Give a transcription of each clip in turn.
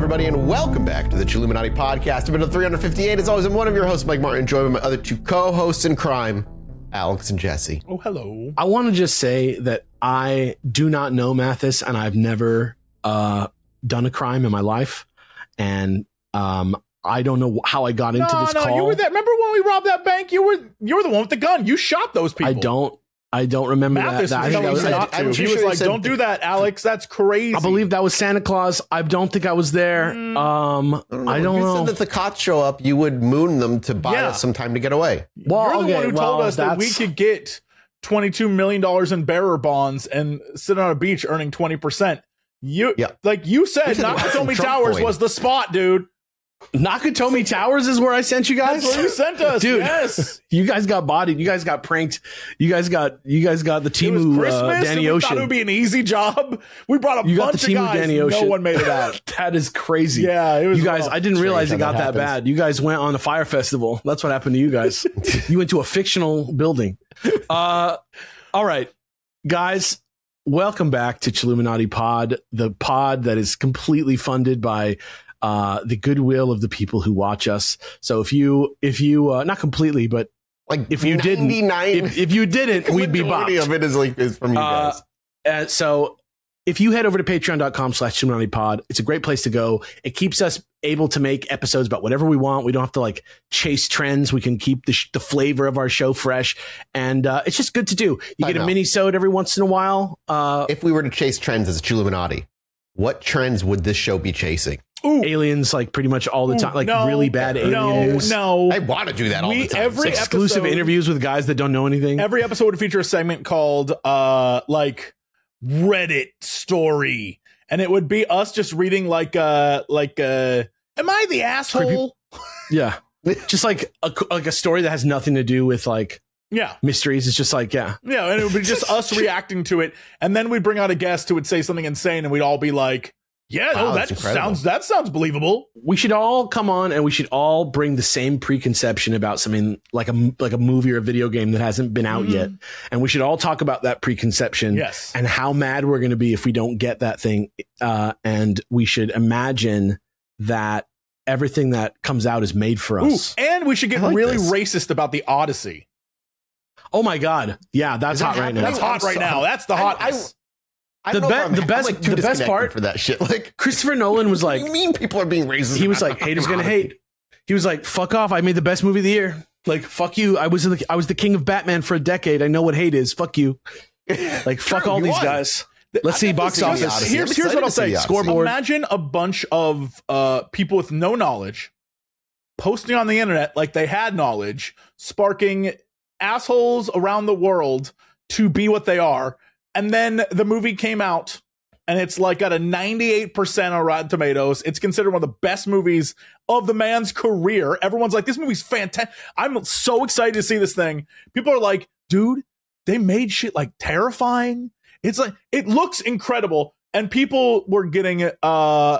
everybody, and welcome back to the Chilluminati podcast. Episode 358. As always, I'm one of your hosts, Mike Martin, joined by my other two co-hosts in crime, Alex and Jesse. Oh, hello. I want to just say that I do not know Mathis, and I've never done a crime in my life, and I don't know how I got into this call. You were there. Remember when we robbed that bank? You were the one with the gun. You shot those people. I don't remember Mathis that. I think that was not to. He was like, "Don't do that, Alex. That's crazy." I believe that was Santa Claus. I don't think I was there. I don't know. You said that if the cops show up, you would moon them to buy us some time to get away. Well, you're the one who told us that we could get $22 million in bearer bonds and sit on a beach earning 20%. Like you said, Nakatomi Towers was the spot, dude. Nakatomi Towers is where I sent you guys. That's where you sent us, dude. Yes. You guys got bodied. You guys got pranked. You guys got the Temu Danny Ocean. We thought it would be an easy job. We brought a bunch of guys. Danny Ocean. No one made it out. That is crazy. Yeah, it was. You guys, rough. I didn't realize it got that bad. You guys went on a fire festival. That's what happened to you guys. You went to a fictional building. All right, guys. Welcome back to Chilluminati Pod, the pod that is completely funded by the goodwill of the people who watch us. So if you not completely, but like if you didn't, if you didn't, we'd be bopped. Of it is from you guys. So if you head over to patreon.com/ChilluminatiPod, it's a great place to go. It keeps us able to make episodes about whatever we want. We don't have to like chase trends. We can keep the flavor of our show fresh, and it's just good to do. You get a mini-sode every once in a while. If we were to chase trends as a Chilluminati, what trends would this show be chasing? Ooh. Aliens, like pretty much all the time, really bad alien news. No, I want to do that all the time. Every exclusive interviews with guys that don't know anything. Every episode would feature a segment called like Reddit story, and it would be us just reading like am I the asshole? Yeah, just like a story that has nothing to do with like mysteries. It's just like and it would be just us reacting to it, and then we'd bring out a guest who would say something insane, and we'd all be like, that sounds believable. We should all come on and we should all bring the same preconception about something like a movie or a video game that hasn't been out yet. And we should all talk about that preconception and how mad we're going to be if we don't get that thing. And we should imagine that everything that comes out is made for us. Ooh, and we should get racist about the Odyssey. Oh my God. Yeah, that's hot right now. That's hot right now. That's the hotness. The best part for that shit, like Christopher Nolan was like, "You mean people are being racist?" He was like, "Haters gonna hate." He was like, "Fuck off! I made the best movie of the year. Like, fuck you. I was the king of Batman for a decade. I know what hate is. Fuck you. Like, fuck all these guys." Let's see box office. Here's what I'll say. Scoreboard. Imagine a bunch of people with no knowledge posting on the internet like they had knowledge, sparking assholes around the world to be what they are. And then the movie came out, and it's like got a 98% on Rotten Tomatoes. It's considered one of the best movies of the man's career. Everyone's like, this movie's fantastic. I'm so excited to see this thing. People are like, dude, they made shit like terrifying. It's like, it looks incredible. And people were getting, you know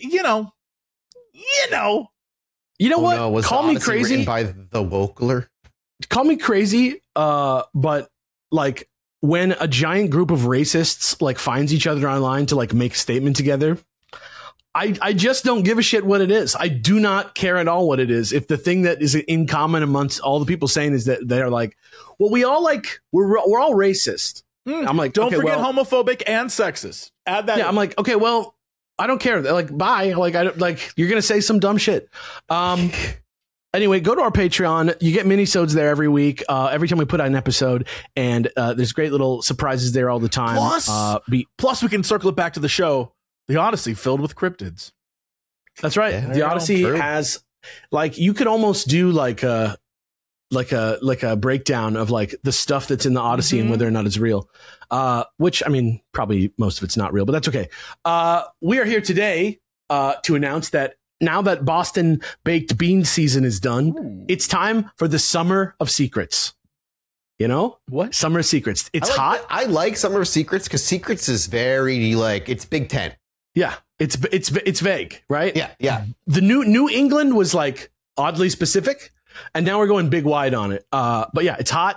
what? No, call me crazy by the Wokler. Call me crazy. But like, when a giant group of racists like finds each other online to like make a statement together, I just don't give a shit what it is. I do not care at all what it is. If the thing that is in common amongst all the people saying is that they're like, well, we all like, we're all racist. I'm like, don't forget homophobic and sexist. Add that. Yeah. I'm like, okay, well, I don't care. They're like, bye. Like, I don't like, you're going to say some dumb shit. Anyway, go to our Patreon. You get mini-sodes there every week, every time we put out an episode, and there's great little surprises there all the time. Plus, we can circle it back to the show, The Odyssey, filled with cryptids. That's right. Yeah, the Odyssey has, like, you could almost do like a breakdown of like the stuff that's in the Odyssey and whether or not it's real. Which, I mean, probably most of it's not real, but that's okay. We are here today to announce that now that Boston baked bean season is done, it's time for the Summer of Secrets. You know what? Summer of Secrets. It's hot. I like Summer of Secrets because Secrets is very like it's Big Ten. Yeah, it's vague, right? Yeah. The New England was like oddly specific, and now we're going big wide on it. But yeah, it's hot.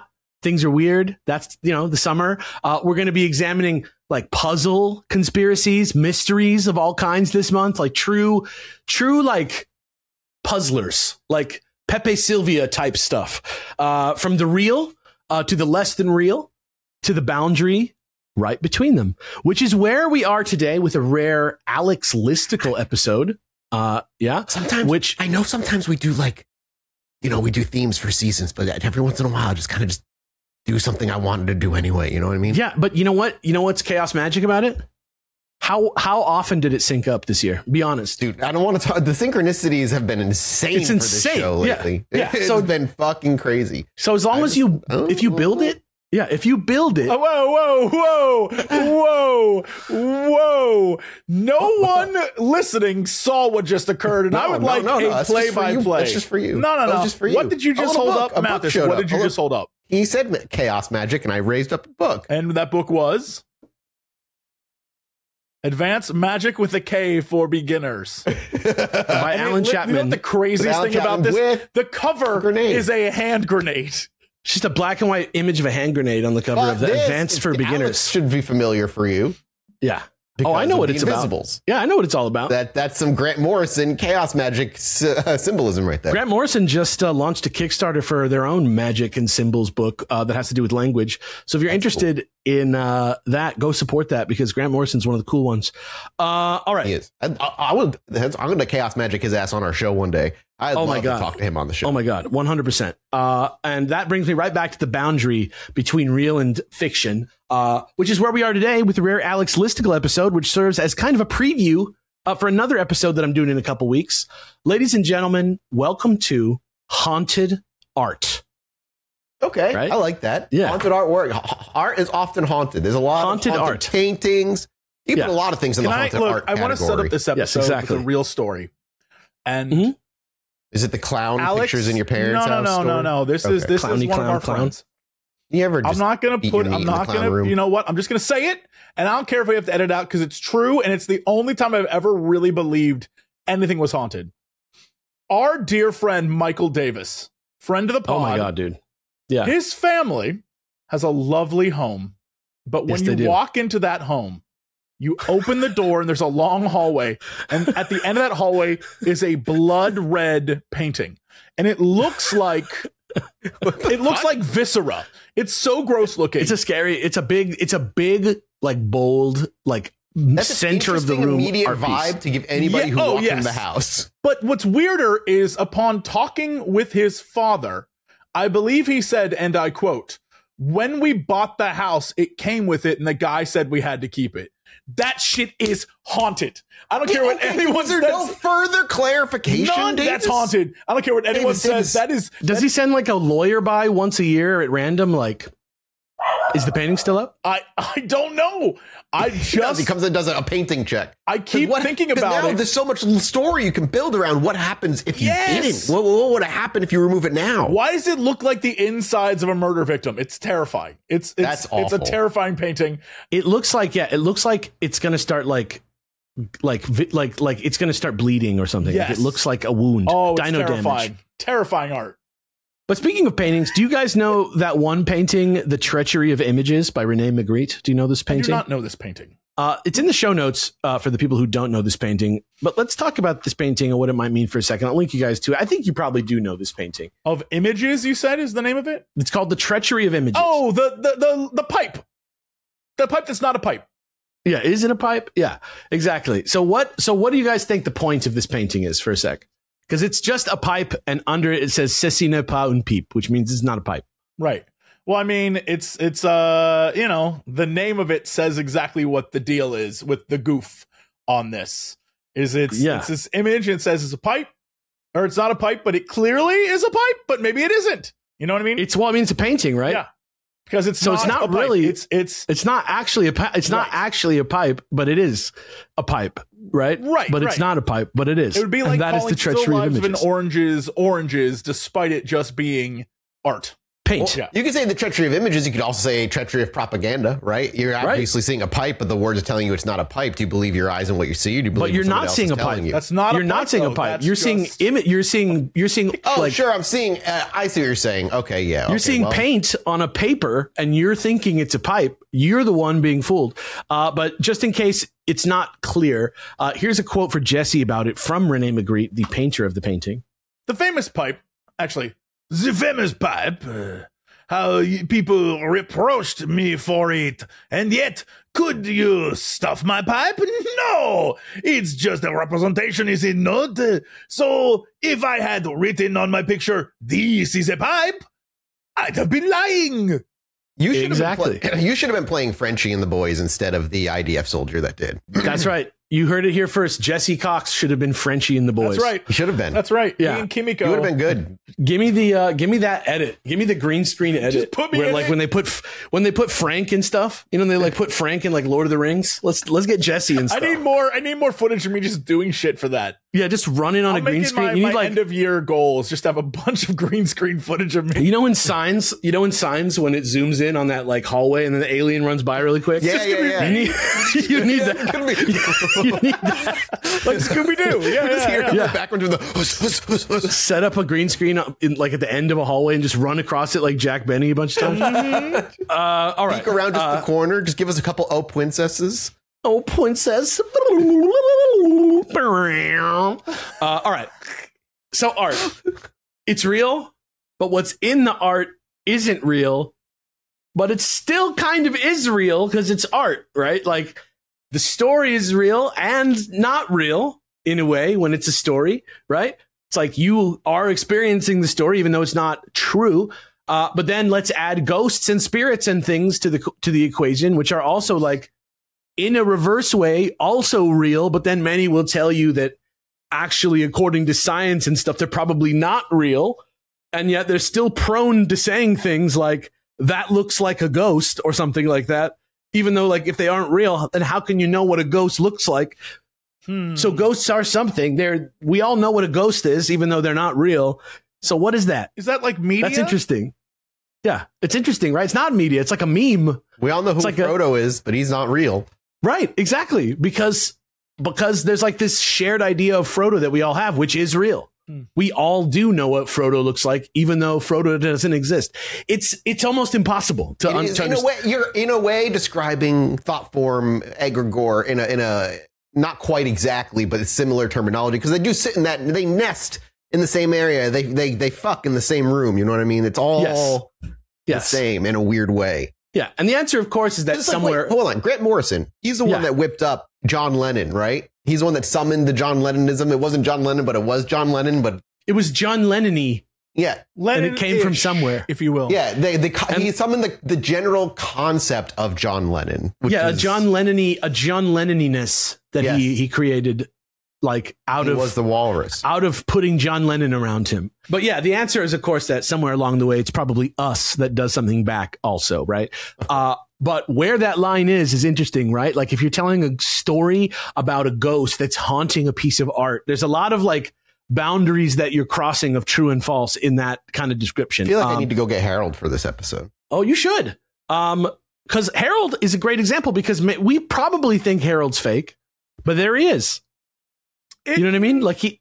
things are weird. That's, the summer. We're going to be examining like puzzle conspiracies, mysteries of all kinds this month, like true like puzzlers, like Pepe Sylvia type stuff, from the real to the less than real to the boundary right between them, which is where we are today with a rare Alex Listicle episode. Sometimes we do like, we do themes for seasons, but every once in a while, I just do something I wanted to do anyway. You know what I mean? Yeah. But you know what? You know what's chaos magic about it? How often did it sync up this year? Be honest, dude. I don't want to talk. The synchronicities have been insane. It's insane. For this show lately. Yeah. It's been fucking crazy. So as long as if you build it. Yeah, if you build it. Whoa. No one listening saw what just occurred, and I would like a play-by-play. That's just for you. No. Just for you. What did you just hold up, Mathis? What did you just hold up? He said chaos magic, and I raised up a book. And that book was? Advanced Magic with a K for Beginners. By Alan Chapman. You know what the craziest thing about this? The cover is a hand grenade. It's just a black and white image of a hand grenade on the cover of the Advanced for Beginners. Alex should be familiar for you. Yeah. I know what it's about. Yeah, I know what it's all about. That's some Grant Morrison chaos magic symbolism right there. Grant Morrison just launched a Kickstarter for their own magic and symbols book that has to do with language. So if you're interested in that, go support that because Grant Morrison's one of the cool ones. All right. He is. I'm going to chaos magic his ass on our show one day. I'd love to talk to him on the show. Oh my God, 100%. And that brings me right back to the boundary between real and fiction, which is where we are today with the rare Alex Listicle episode, which serves as kind of a preview for another episode that I'm doing in a couple weeks. Ladies and gentlemen, welcome to Haunted Art. Okay, right? I like that. Yeah. Haunted artwork. Art is often haunted. There's a lot of haunted art paintings. You put a lot of things in the haunted art category. I want to set up this episode with a real story. And is it the clown pictures in your parents' house? No. This is one of our friends. You ever? I'm not gonna. You know what? I'm just gonna say it, and I don't care if we have to edit it out because it's true, and it's the only time I've ever really believed anything was haunted. Our dear friend Michael Davis, friend of the pod. Oh my God, dude. Yeah. His family has a lovely home, but when you walk into that home, you open the door and there's a long hallway, and at the end of that hallway is a blood red painting, and it looks like viscera. It's so gross looking. It's a big like bold like that's center of the room immediate art vibe piece. To give anybody who walks in the house. But what's weirder is upon talking with his father, I believe he said, and I quote, "When we bought the house, it came with it, and the guy said we had to keep it." That shit is haunted. I don't care what anyone says. No further clarification. None. That's haunted. I don't care what anyone says. That is. Does he send like a lawyer by once a year at random? Like, is the painting still up? I don't know. He comes and does a painting check. I keep thinking about it. There's so much story you can build around what happens if you didn't. What would have happened if you remove it now? Why does it look like the insides of a murder victim? It's terrifying. That's awful. It's a terrifying painting. It looks like it's gonna start like it's gonna start bleeding or something. Yes. Like it looks like a wound. Oh, it's Dino terrifying. damage. Terrifying art. But speaking of paintings, do you guys know that one painting, The Treachery of Images by Rene Magritte? Do you know this painting? I do not know this painting. It's in the show notes for the people who don't know this painting. But let's talk about this painting and what it might mean for a second. I'll link you guys to it. I think you probably do know this painting. Of Images, you said, is the name of it? It's called The Treachery of Images. Oh, the pipe. The pipe that's not a pipe. Yeah, is it a pipe? Yeah, exactly. So what do you guys think the point of this painting is for a sec? Because it's just a pipe, and under it says "Ceci n'est pas une pipe," which means it's not a pipe. Right. Well, I mean, it's the name of it says exactly what the deal is with the goof on this. It's this image and it says it's a pipe, or it's not a pipe, but it clearly is a pipe, but maybe it isn't. You know what I mean? It's it's a painting, right? Yeah. Because it's not a really pipe. It's not actually a pipe. It's not actually a pipe, but it is a pipe, right? Right. But it's not a pipe, but it is. It would be like that calling is the treachery Still Lives of Images. Oranges, despite it just being art. Paint. Well, you can say the treachery of images. You could also say treachery of propaganda, right? You're obviously seeing a pipe, but the words are telling you it's not a pipe. Do you believe your eyes and what you see? Or do you believe But you're what not somebody seeing else a is telling pipe. you? That's not. You're a not pipe, seeing a though. pipe. That's You're seeing just- image. You're seeing. Oh, like, sure. I'm seeing. I see what you're saying. Okay, yeah. You're okay, seeing well, paint on a paper and you're thinking it's a pipe. You're the one being fooled. But just in case it's not clear, here's a quote for Jesse about it from Rene Magritte, the painter of the painting. The famous pipe, actually, the famous pipe. How people reproached me for it, and yet could you stuff my pipe? No, it's just a representation, is it not? So if I had written on my picture, "This is a pipe," I'd have been lying. You should Exactly. you should have been playing Frenchie and the Boys instead of the IDF soldier that did. That's right. You heard it here first. Jesse Cox should have been Frenchie and the boys. That's right. You should have been. That's right. Yeah. Me and Kimiko. You would have been good. Give me that edit. Give me the green screen edit. Just put me where, in like it. when they put Frank and stuff. You know, they like put Frank in like Lord of the Rings. Let's get Jesse and I stuff. need more footage of me just doing shit for that. Yeah, just running on I'll a green make it screen. my, You my need like end of year goals. Just have a bunch of green screen footage of me. you know in signs when it zooms in on that like hallway and then the alien runs by really quick. Yeah, yeah, You yeah. need, you need that. Could be. You need that. Like Scooby Doo. Yeah, Just hear yeah, in yeah. the background doing the. Set up a green screen in, like at the end of a hallway and just run across it like Jack Benny a bunch of times. All right. Peek around just the corner. Just give us a couple princesses. Oh, princess. All right. So art, it's real, but what's in the art isn't real, but it still kind of is real because it's art, right? Like the story is real and not real in a way when it's a story, right? It's like you are experiencing the story even though it's not true. But then let's add ghosts and spirits and things to the equation, which are also like in a reverse way, also real. But then many will tell you that actually, according to science and stuff, they're probably not real. And yet they're still prone to saying things like that looks like a ghost or something like that. Even though like if they aren't real, then how can you know what a ghost looks like? So ghosts are something. We all know what a ghost is, even though they're not real. So what is that? Is that like media? That's interesting. Yeah, it's interesting, right? It's not media. It's like a meme. We all know who It's like Frodo is, but he's not real. Right, exactly. Because there's like this shared idea of Frodo that we all have, which is real. We all do know what Frodo looks like, even though Frodo doesn't exist. It's almost impossible to It is, understand. in a way, you're in a way describing thought form egregore in a not quite exactly, but it's similar terminology because they do sit in that. They nest in the same area. They fuck in the same room. You know what I mean? It's all the Yes. same in a weird way. Yeah, and the answer, of course, is that It's like, somewhere. wait, hold on, Grant Morrison. He's the one Yeah. that whipped up John Lennon, right? He's the one that summoned the John Lennonism. It wasn't John Lennon, but it was John Lennon. But It was John Lennon-y, yeah, and it came from somewhere. if you will. yeah. He summoned the general concept of John Lennon. Which Yeah, is, a John Lennon-iness that Yes. he created, like out he of was the walrus. out of putting John Lennon around him. But yeah, the answer is, of course, that somewhere along the way, it's probably us that does something back also, right? But where that line is interesting, right? Like if you're telling a story about a ghost that's haunting a piece of art, there's a lot of like boundaries that you're crossing of true and false in that kind of description. I feel like I need to go get Harold for this episode. Oh, you should. Because Harold is a great example because we probably think Harold's fake, but there he is. You know what I mean?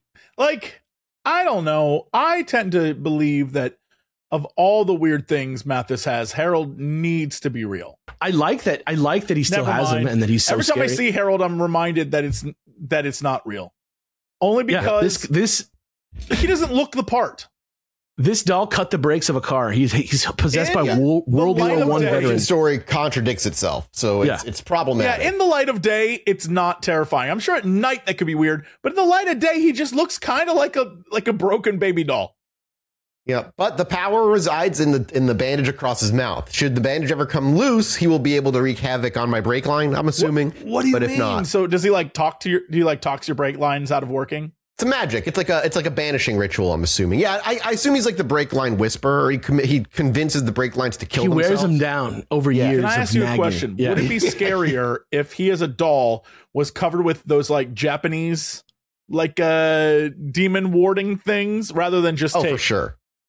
Like, I don't know. I tend to believe that of all the weird things Mathis has, Harold needs to be real. I like that. I like that he still Never has him mind. and that he's so Every scary. time I see Harold, I'm reminded that it's not real. Only because this he doesn't look the part. this doll cut the brakes of a car. He's possessed by Yeah. World light War of One day. The origin veteran. story contradicts itself, so Yeah. it's problematic. Yeah, in the light of day, it's not terrifying. I'm sure at night that could be weird, but in the light of day, he just looks kind of like a broken baby doll. Yeah, but the power resides in the bandage across his mouth. Should the bandage ever come loose, he will be able to wreak havoc on my brake line, I'm assuming. What do you but mean? if not, So does he like talk your brake lines out of working? it's a magic. It's like a banishing ritual, I'm assuming. Yeah, I assume he's like the brake line whisperer. Or he convinces the brake lines to kill He themselves. wears them down over years. Can I ask of you a nagging. question? Yeah. Would it be scarier if he as a doll was covered with those like Japanese like demon warding things rather than just Oh, tape? for sure.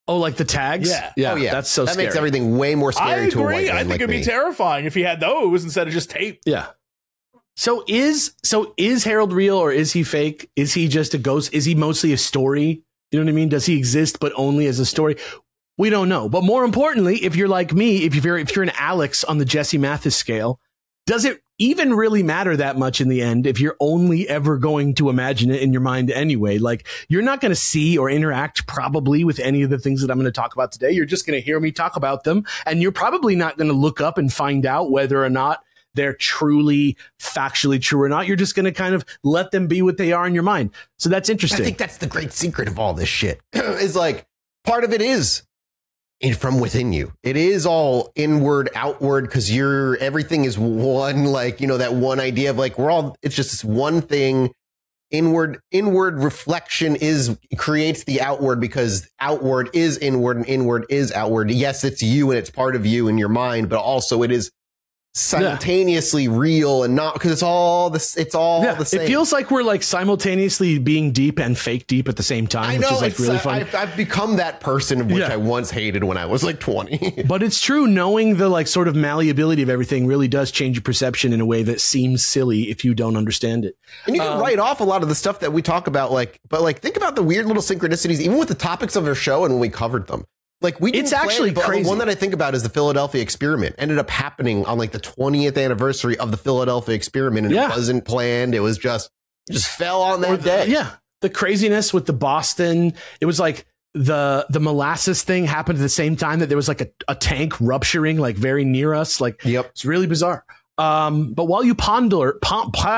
Oh, like the tags? Yeah. Oh, yeah. That's so that scary. makes everything way more I scary to a white agree. man I think like it'd be me. terrifying if he had those instead of just tape. Yeah. So is Harold real or is he fake? Is he just a ghost? Is he mostly a story? You know what I mean? Does he exist but only as a story? We don't know. But more importantly, if you're like me, if you're an Alex on the Jesse Mathis scale, does it even really matter that much in the end if you're only ever going to imagine it in your mind anyway? Like, you're not going to see or interact probably with any of the things that I'm going to talk about today. You're just going to hear me talk about them, and you're probably not going to look up and find out whether or not they're truly factually true or not. You're just going to kind of let them be what they are in your mind. So that's interesting. I think that's the great secret of all this shit. Is like, part of it is from within you. It is all inward, outward, because everything is one, like, that one idea of like, it's just this one thing. Inward reflection creates the outward, because outward is inward and inward is outward. Yes, it's you and it's part of you in your mind, but also it is simultaneously real and not, because it's all the same. It feels like we're like simultaneously being deep and fake deep at the same time. I know, which is like really fun. I've become that person of which I once hated when I was like 20. But it's true, knowing the like sort of malleability of everything really does change your perception in a way that seems silly if you don't understand it. And you can write off a lot of the stuff that we talk about, but think about the weird little synchronicities, even with the topics of our show and when we covered them. Like, it's actually crazy. One that I think about is the Philadelphia experiment. Ended up happening on like the 20th anniversary of the Philadelphia experiment, and it wasn't planned. It was just fell on that day. Yeah, the craziness with the Boston. It was like the molasses thing happened at the same time that there was like a tank rupturing like very near us. Like, it's really bizarre. But while you ponder that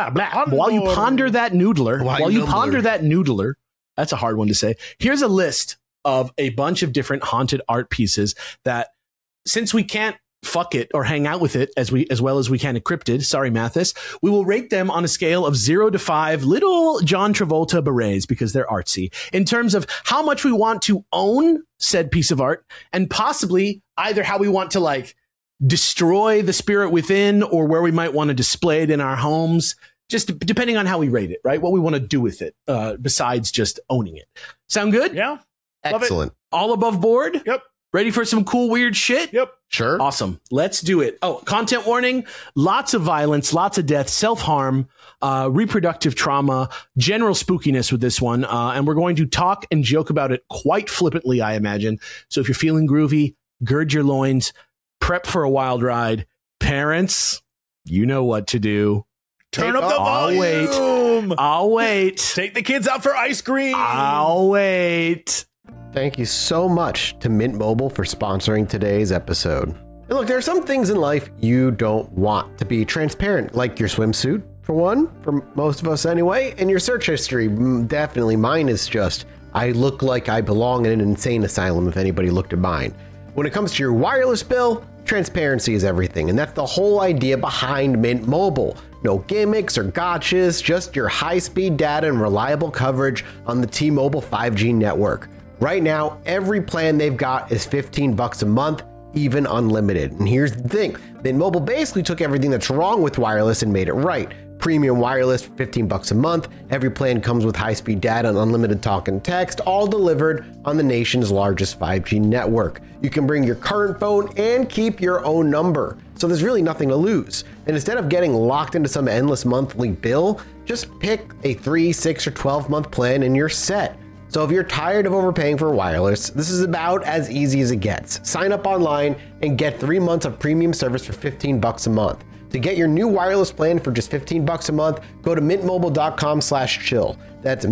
noodler, that's a hard one to say. Here's a list of a bunch of different haunted art pieces that, since we can't fuck it or hang out with it as well as we can encrypted, sorry Mathis, we will rate them on a scale of 0 to 5 little John Travolta berets, because they're artsy, in terms of how much we want to own said piece of art, and possibly either how we want to like destroy the spirit within, or where we might want to display it in our homes, just depending on how we rate it, right? What we want to do with it, besides just owning it. Sound good? Yeah. Excellent. All above board? Yep. Ready for some cool, weird shit? Yep. Sure. Awesome. Let's do it. Oh, content warning. Lots of violence, lots of death, self-harm, reproductive trauma, general spookiness with this one. And we're going to talk and joke about it quite flippantly, I imagine. So if you're feeling groovy, gird your loins, prep for a wild ride. Parents, you know what to do. Turn up the volume. I'll wait. Take the kids out for ice cream. I'll wait. Thank you so much to Mint Mobile for sponsoring today's episode. And look, there are some things in life you don't want to be transparent, like your swimsuit, for one, for most of us anyway, and your search history. Definitely mine is just, I look like I belong in an insane asylum if anybody looked at mine. When it comes to your wireless bill, transparency is everything, and that's the whole idea behind Mint Mobile. No gimmicks or gotchas, just your high-speed data and reliable coverage on the T-Mobile 5G network. Right now, every plan they've got is $15 a month, even unlimited. And here's the thing, Mint Mobile basically took everything that's wrong with wireless and made it right. Premium wireless for $15 a month. Every plan comes with high-speed data and unlimited talk and text, all delivered on the nation's largest 5G network. You can bring your current phone and keep your own number. So there's really nothing to lose. And instead of getting locked into some endless monthly bill, just pick a 3, 6, or 12-month plan and you're set. So if you're tired of overpaying for wireless, this is about as easy as it gets. Sign up online and get 3 months of premium service for $15 a month. To get your new wireless plan for just $15 a month, go to mintmobile.com/chill. That's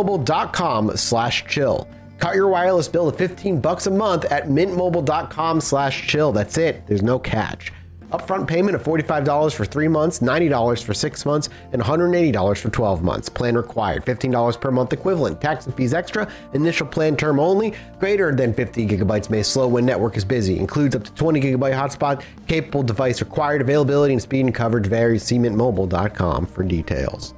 mintmobile.com/chill. Cut your wireless bill to $15 a month at mintmobile.com/chill. That's it. There's no catch. Upfront payment of $45 for 3 months, $90 for 6 months, and $180 for 12 months. Plan required. $15 per month equivalent. Tax and fees extra. Initial plan term only. Greater than 50 gigabytes may slow when network is busy. Includes up to 20 gigabyte hotspot. Capable device required. Availability and speed and coverage varies. See mintmobile.com for details.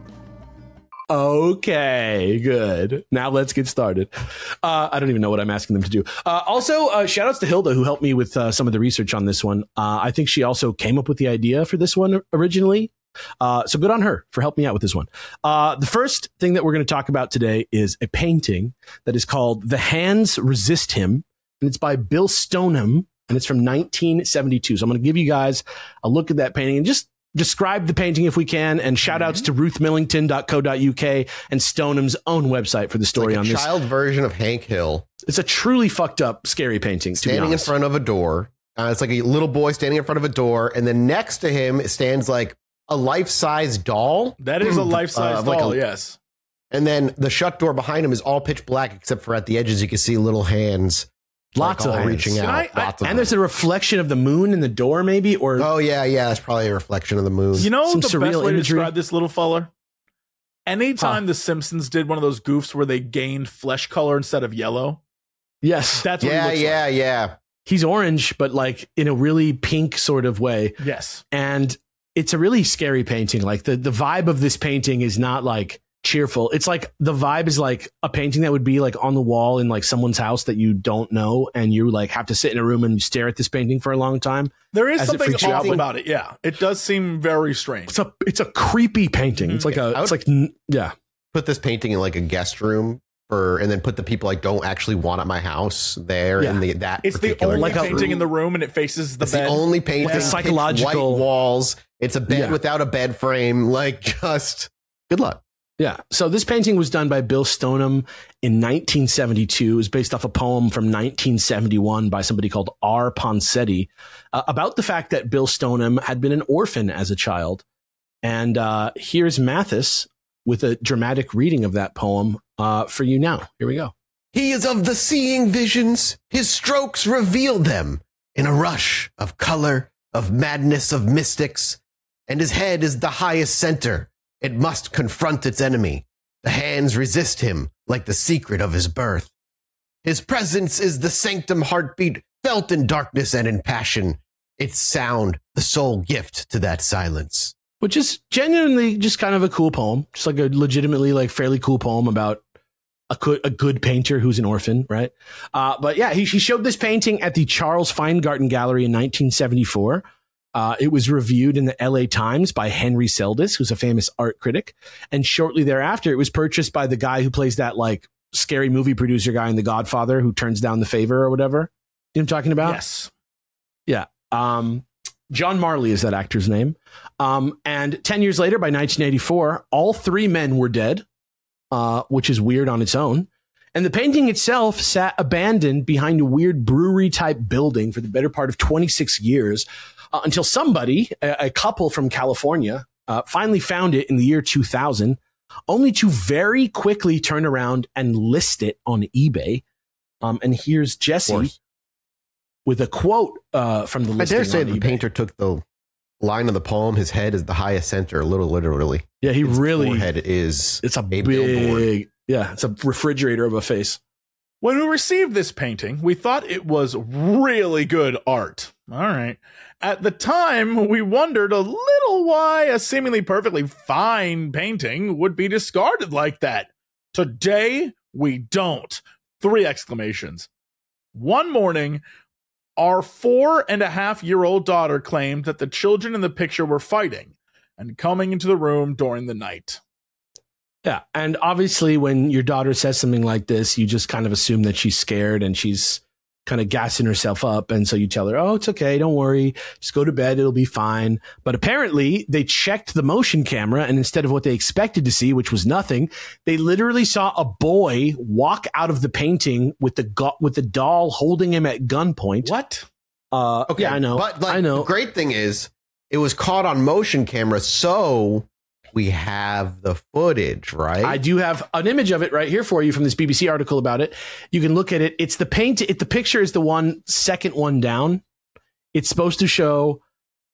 Okay, good. Now let's get started. I don't even know what I'm asking them to do. Also, shout outs to Hilda, who helped me with some of the research on this one. I think she also came up with the idea for this one originally. So good on her for helping me out with this one. The first thing that we're going to talk about today is a painting that is called The Hands Resist Him, and it's by Bill Stoneham, and it's from 1972. So I'm going to give you guys a look at that painting and just describe the painting if we can, and shout outs to ruthmillington.co.uk and Stoneham's own website for the story on this. Child version of Hank Hill. It's a truly fucked up, scary painting. Standing in front of a door. It's like a little boy standing in front of a door, and then next to him stands like a life-size doll. That is a life-size doll, yes. And then the shut door behind him is all pitch black, except for at the edges you can see little hands. Lots of hands. Reaching out. And there's a reflection of the moon in the door, maybe? Or oh, yeah, that's probably a reflection of the moon. You know Some the surreal best way to imagery. describe this little fella? Anytime The Simpsons did one of those goofs where they gained flesh color instead of yellow. Yes. That's what he looks like. Yeah. He's orange, but like in a really pink sort of way. Yes. And it's a really scary painting. Like the vibe of this painting is not like cheerful. It's like the vibe is like a painting that would be like on the wall in like someone's house that you don't know, and you like have to sit in a room and stare at this painting for a long time. There is as it something freaks you out, off but about it. Yeah, it does seem very strange. it's a creepy painting. It's like Put this painting in like a guest room and then put the people I don't actually want at my house there. Yeah. In it's the only painting in the room, and it faces the bed. The only painting. Like a psychological white walls. It's a bed without a bed frame. Like, just good luck. Yeah. So this painting was done by Bill Stoneham in 1972. It was based off a poem from 1971 by somebody called R. Ponseti about the fact that Bill Stoneham had been an orphan as a child. And here's Mathis with a dramatic reading of that poem for you now. Here we go. He is of the seeing visions. His strokes reveal them in a rush of color, of madness, of mystics. And his head is the highest center. It must confront its enemy. The hands resist him like the secret of his birth. His presence is the sanctum heartbeat, felt in darkness and in passion. Its sound, the sole gift to that silence. Which is genuinely just kind of a cool poem. Just like a legitimately like fairly cool poem about a good painter who's an orphan, right? But yeah, he showed this painting at the Charles Feingarten Gallery in 1974. It was reviewed in the LA Times by Henry Seldis, who's a famous art critic. And shortly thereafter, it was purchased by the guy who plays that like scary movie producer guy in The Godfather who turns down the favor or whatever. You know what I'm talking about? Yes. Yeah. John Marley is that actor's name. And 10 years later, by 1984, all three men were dead, which is weird on its own. And the painting itself sat abandoned behind a weird brewery type building for the better part of 26 years. Until somebody, a couple from California, finally found it in the year 2000, only to very quickly turn around and list it on eBay. And here's Jesse with a quote from the listing. I dare say on the eBay. painter took the line of the poem, his head is the highest center, a little literally. Yeah, His really. forehead is It's a big, billboard. yeah, it's a refrigerator of a face. When we received this painting, we thought it was really good art. All right. At the time, we wondered a little why a seemingly perfectly fine painting would be discarded like that. Today, we don't. 3 exclamations. One morning, our 4.5-year-old daughter claimed that the children in the picture were fighting and coming into the room during the night. Yeah, and obviously when your daughter says something like this, you just kind of assume that she's scared and she's kind of gassing herself up. And so you tell her, oh, it's okay, don't worry, just go to bed, it'll be fine. But apparently they checked the motion camera, and instead of what they expected to see, which was nothing, they literally saw a boy walk out of the painting with the doll holding him at gunpoint. What? Okay, yeah, I know. But like, I know. the great thing is it was caught on motion camera, so we have the footage, right? I do have an image of it right here for you from this BBC article about it. You can look at it. It's the the picture is the second one down. It's supposed to show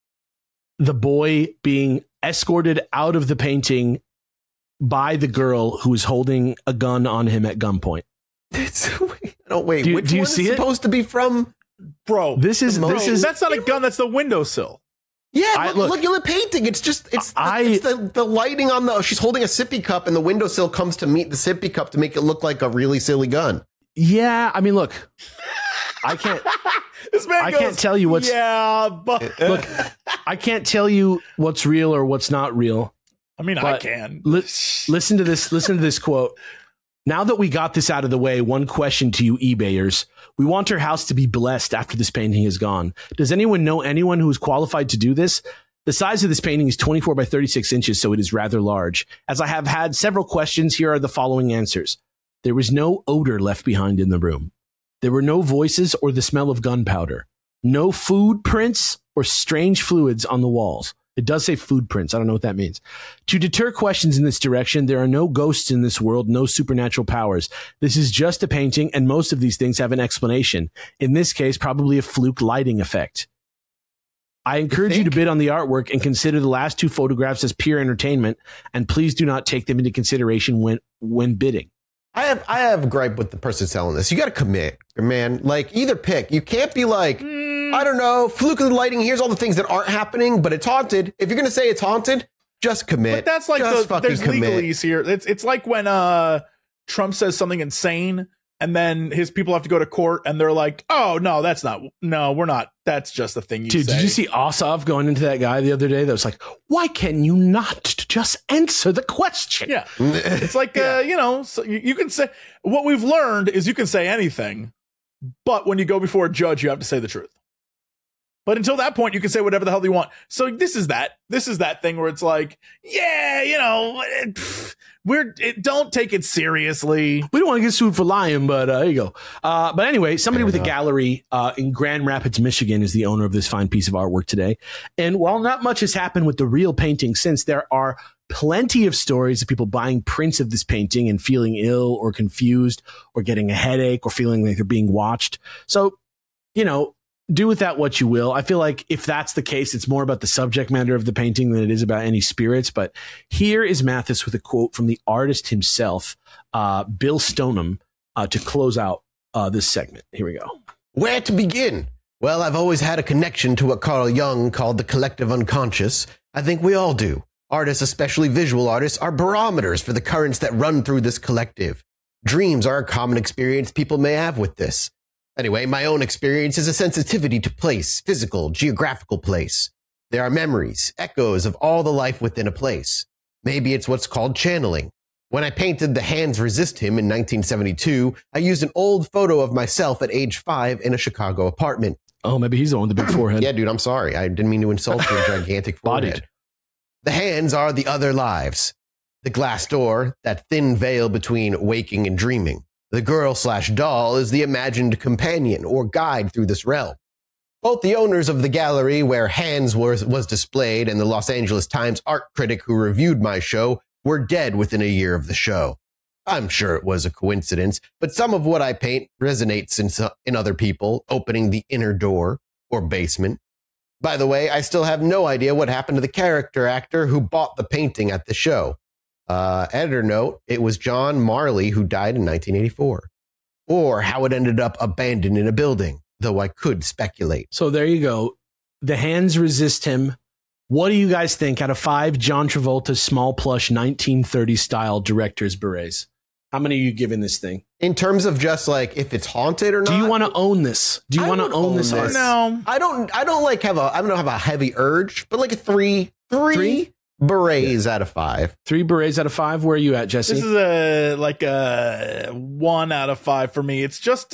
the boy being escorted out of the painting by the girl who is holding a gun on him at gunpoint. Wait. Do Which you one see is it? supposed to be from? Bro, This is that's not a gun, that's the windowsill. Yeah, look at the painting. It's the lighting on the. She's holding a sippy cup, and the windowsill comes to meet the sippy cup to make it look like a really silly gun. yeah. I mean, look, I can't. This man I goes, can't tell you what's. Yeah, but Look, I can't tell you what's real or what's not real. I mean, I But can. Listen to this. Listen to this quote. Now that we got this out of the way, one question to you eBayers. We want our house to be blessed after this painting is gone. Does anyone know anyone who is qualified to do this? The size of this painting is 24 by 36 inches, so it is rather large. As I have had several questions, here are the following answers. There was no odor left behind in the room. There were no voices or the smell of gunpowder. No food prints or strange fluids on the walls. It does say food prints. I don't know what that means. To deter questions in this direction, there are no ghosts in this world, no supernatural powers. This is just a painting, and most of these things have an explanation. In this case, probably a fluke lighting effect. I encourage you to bid on the artwork and consider the last two photographs as pure entertainment, and please do not take them into consideration when bidding. I have a gripe with the person selling this. You got to commit, man. Like, either pick. You can't be like, I don't know, fluke of the lighting. Here's all the things that aren't happening, but it's haunted. If you're going to say it's haunted, just commit. But that's like there's legalese here. It's like when Trump says something insane, and then his people have to go to court, and they're like, "Oh no, we're not. That's just the thing you say." Dude, did you see Ossoff going into that guy the other day? That was like, why can you not just answer the question? Yeah, it's like so you can say what we've learned is you can say anything, but when you go before a judge, you have to say the truth. But until that point, you can say whatever the hell you want. So this is that thing where it's like, yeah, don't take it seriously. We don't want to get sued for lying, but there you go. But anyway, somebody with a gallery in Grand Rapids, Michigan is the owner of this fine piece of artwork today. And while not much has happened with the real painting since, there are plenty of stories of people buying prints of this painting and feeling ill or confused or getting a headache or feeling like they're being watched. So, do with that what you will. I feel like if that's the case, it's more about the subject matter of the painting than it is about any spirits. But here is Mathis with a quote from the artist himself, Bill Stoneham, to close out this segment. Here we go. Where to begin? Well, I've always had a connection to what Carl Jung called the collective unconscious. I think we all do. Artists, especially visual artists, are barometers for the currents that run through this collective. Dreams are a common experience people may have with this. Anyway, my own experience is a sensitivity to place, physical, geographical place. There are memories, echoes of all the life within a place. Maybe it's what's called channeling. When I painted The Hands Resist Him in 1972, I used an old photo of myself at age 5 in a Chicago apartment. Oh, maybe he's the one with the big forehead. Yeah, dude, I'm sorry. I didn't mean to insult your gigantic forehead. Bodied. The hands are the other lives. The glass door, that thin veil between waking and dreaming. The girl/doll is the imagined companion or guide through this realm. Both the owners of the gallery where Hands was displayed and the Los Angeles Times art critic who reviewed my show were dead within a year of the show. I'm sure it was a coincidence, but some of what I paint resonates in other people, opening the inner door or basement. By the way, I still have no idea what happened to the character actor who bought the painting at the show. Editor note, it was John Marley who died in 1984. Or how it ended up abandoned in a building, though I could speculate. So there you go. The Hands Resist Him. What do you guys think out of 5 John Travolta small plush 1930s style director's berets? How many are you giving this thing? In terms of just like if it's haunted or not? Do you want to own this? Do you want to own this art? No. I don't have a heavy urge, but like a three berets out of 5. 3 berets out of 5. Where are you at, Jesse? This is a 1 out of 5 for me. It's just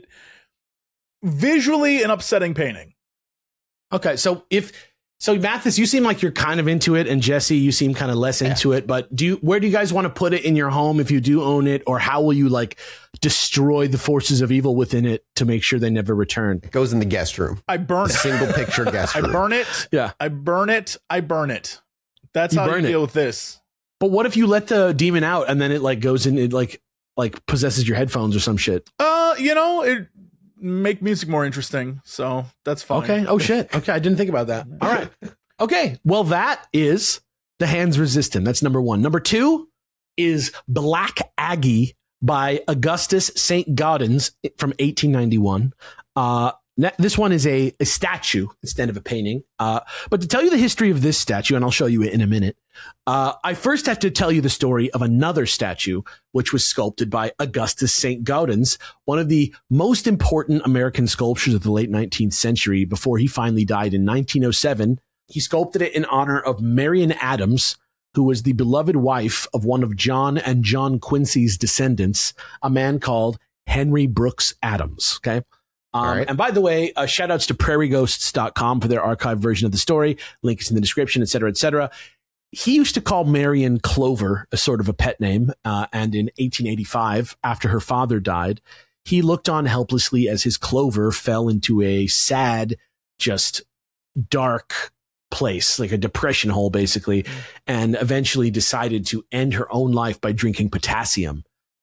visually an upsetting painting. Okay, so Mathis, you seem like you're kind of into it, and Jesse, you seem kind of less into it. But where do you guys want to put it in your home if you do own it, or how will you like destroy the forces of evil within it to make sure they never return? It goes in the guest room. I burn it. Single picture guest room. I burn it. Yeah. I burn it. That's how you deal with this. But what if you let the demon out and then it like goes in, it like possesses your headphones or some shit? It make music more interesting, so that's fine. Okay. Oh shit. Okay, I didn't think about that. All right. Okay. Well, that is The Hands Resist Him. That's number 1. Number 2 is Black Aggie by Augustus St. Gaudens from 1891. This one is a statue instead of a painting. But to tell you the history of this statue, and I'll show you it in a minute, I first have to tell you the story of another statue, which was sculpted by Augustus St. Gaudens, one of the most important American sculptors of the late 19th century before he finally died in 1907. He sculpted it in honor of Marian Adams, who was the beloved wife of one of John and John Quincy's descendants, a man called Henry Brooks Adams. Okay. Right. And by the way, shout outs to prairieghosts.com for their archived version of the story. Link is in the description, et cetera, et cetera. He used to call Marion Clover a sort of a pet name. And in 1885, after her father died, he looked on helplessly as his Clover fell into a sad, just dark place, like a depression hole, basically, and eventually decided to end her own life by drinking potassium.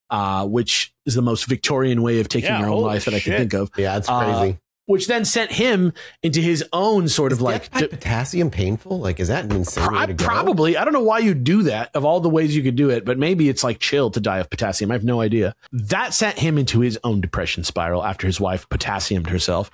Which is the most Victorian way of taking your own life that I can think of. Yeah, it's crazy. Which then sent him into his own sort of like potassium painful. Like, is that an insane way to go? Probably. I don't know why you do that. Of all the ways you could do it, but maybe it's like chill to die of potassium. I have no idea. That sent him into his own depression spiral after his wife potassiumed herself,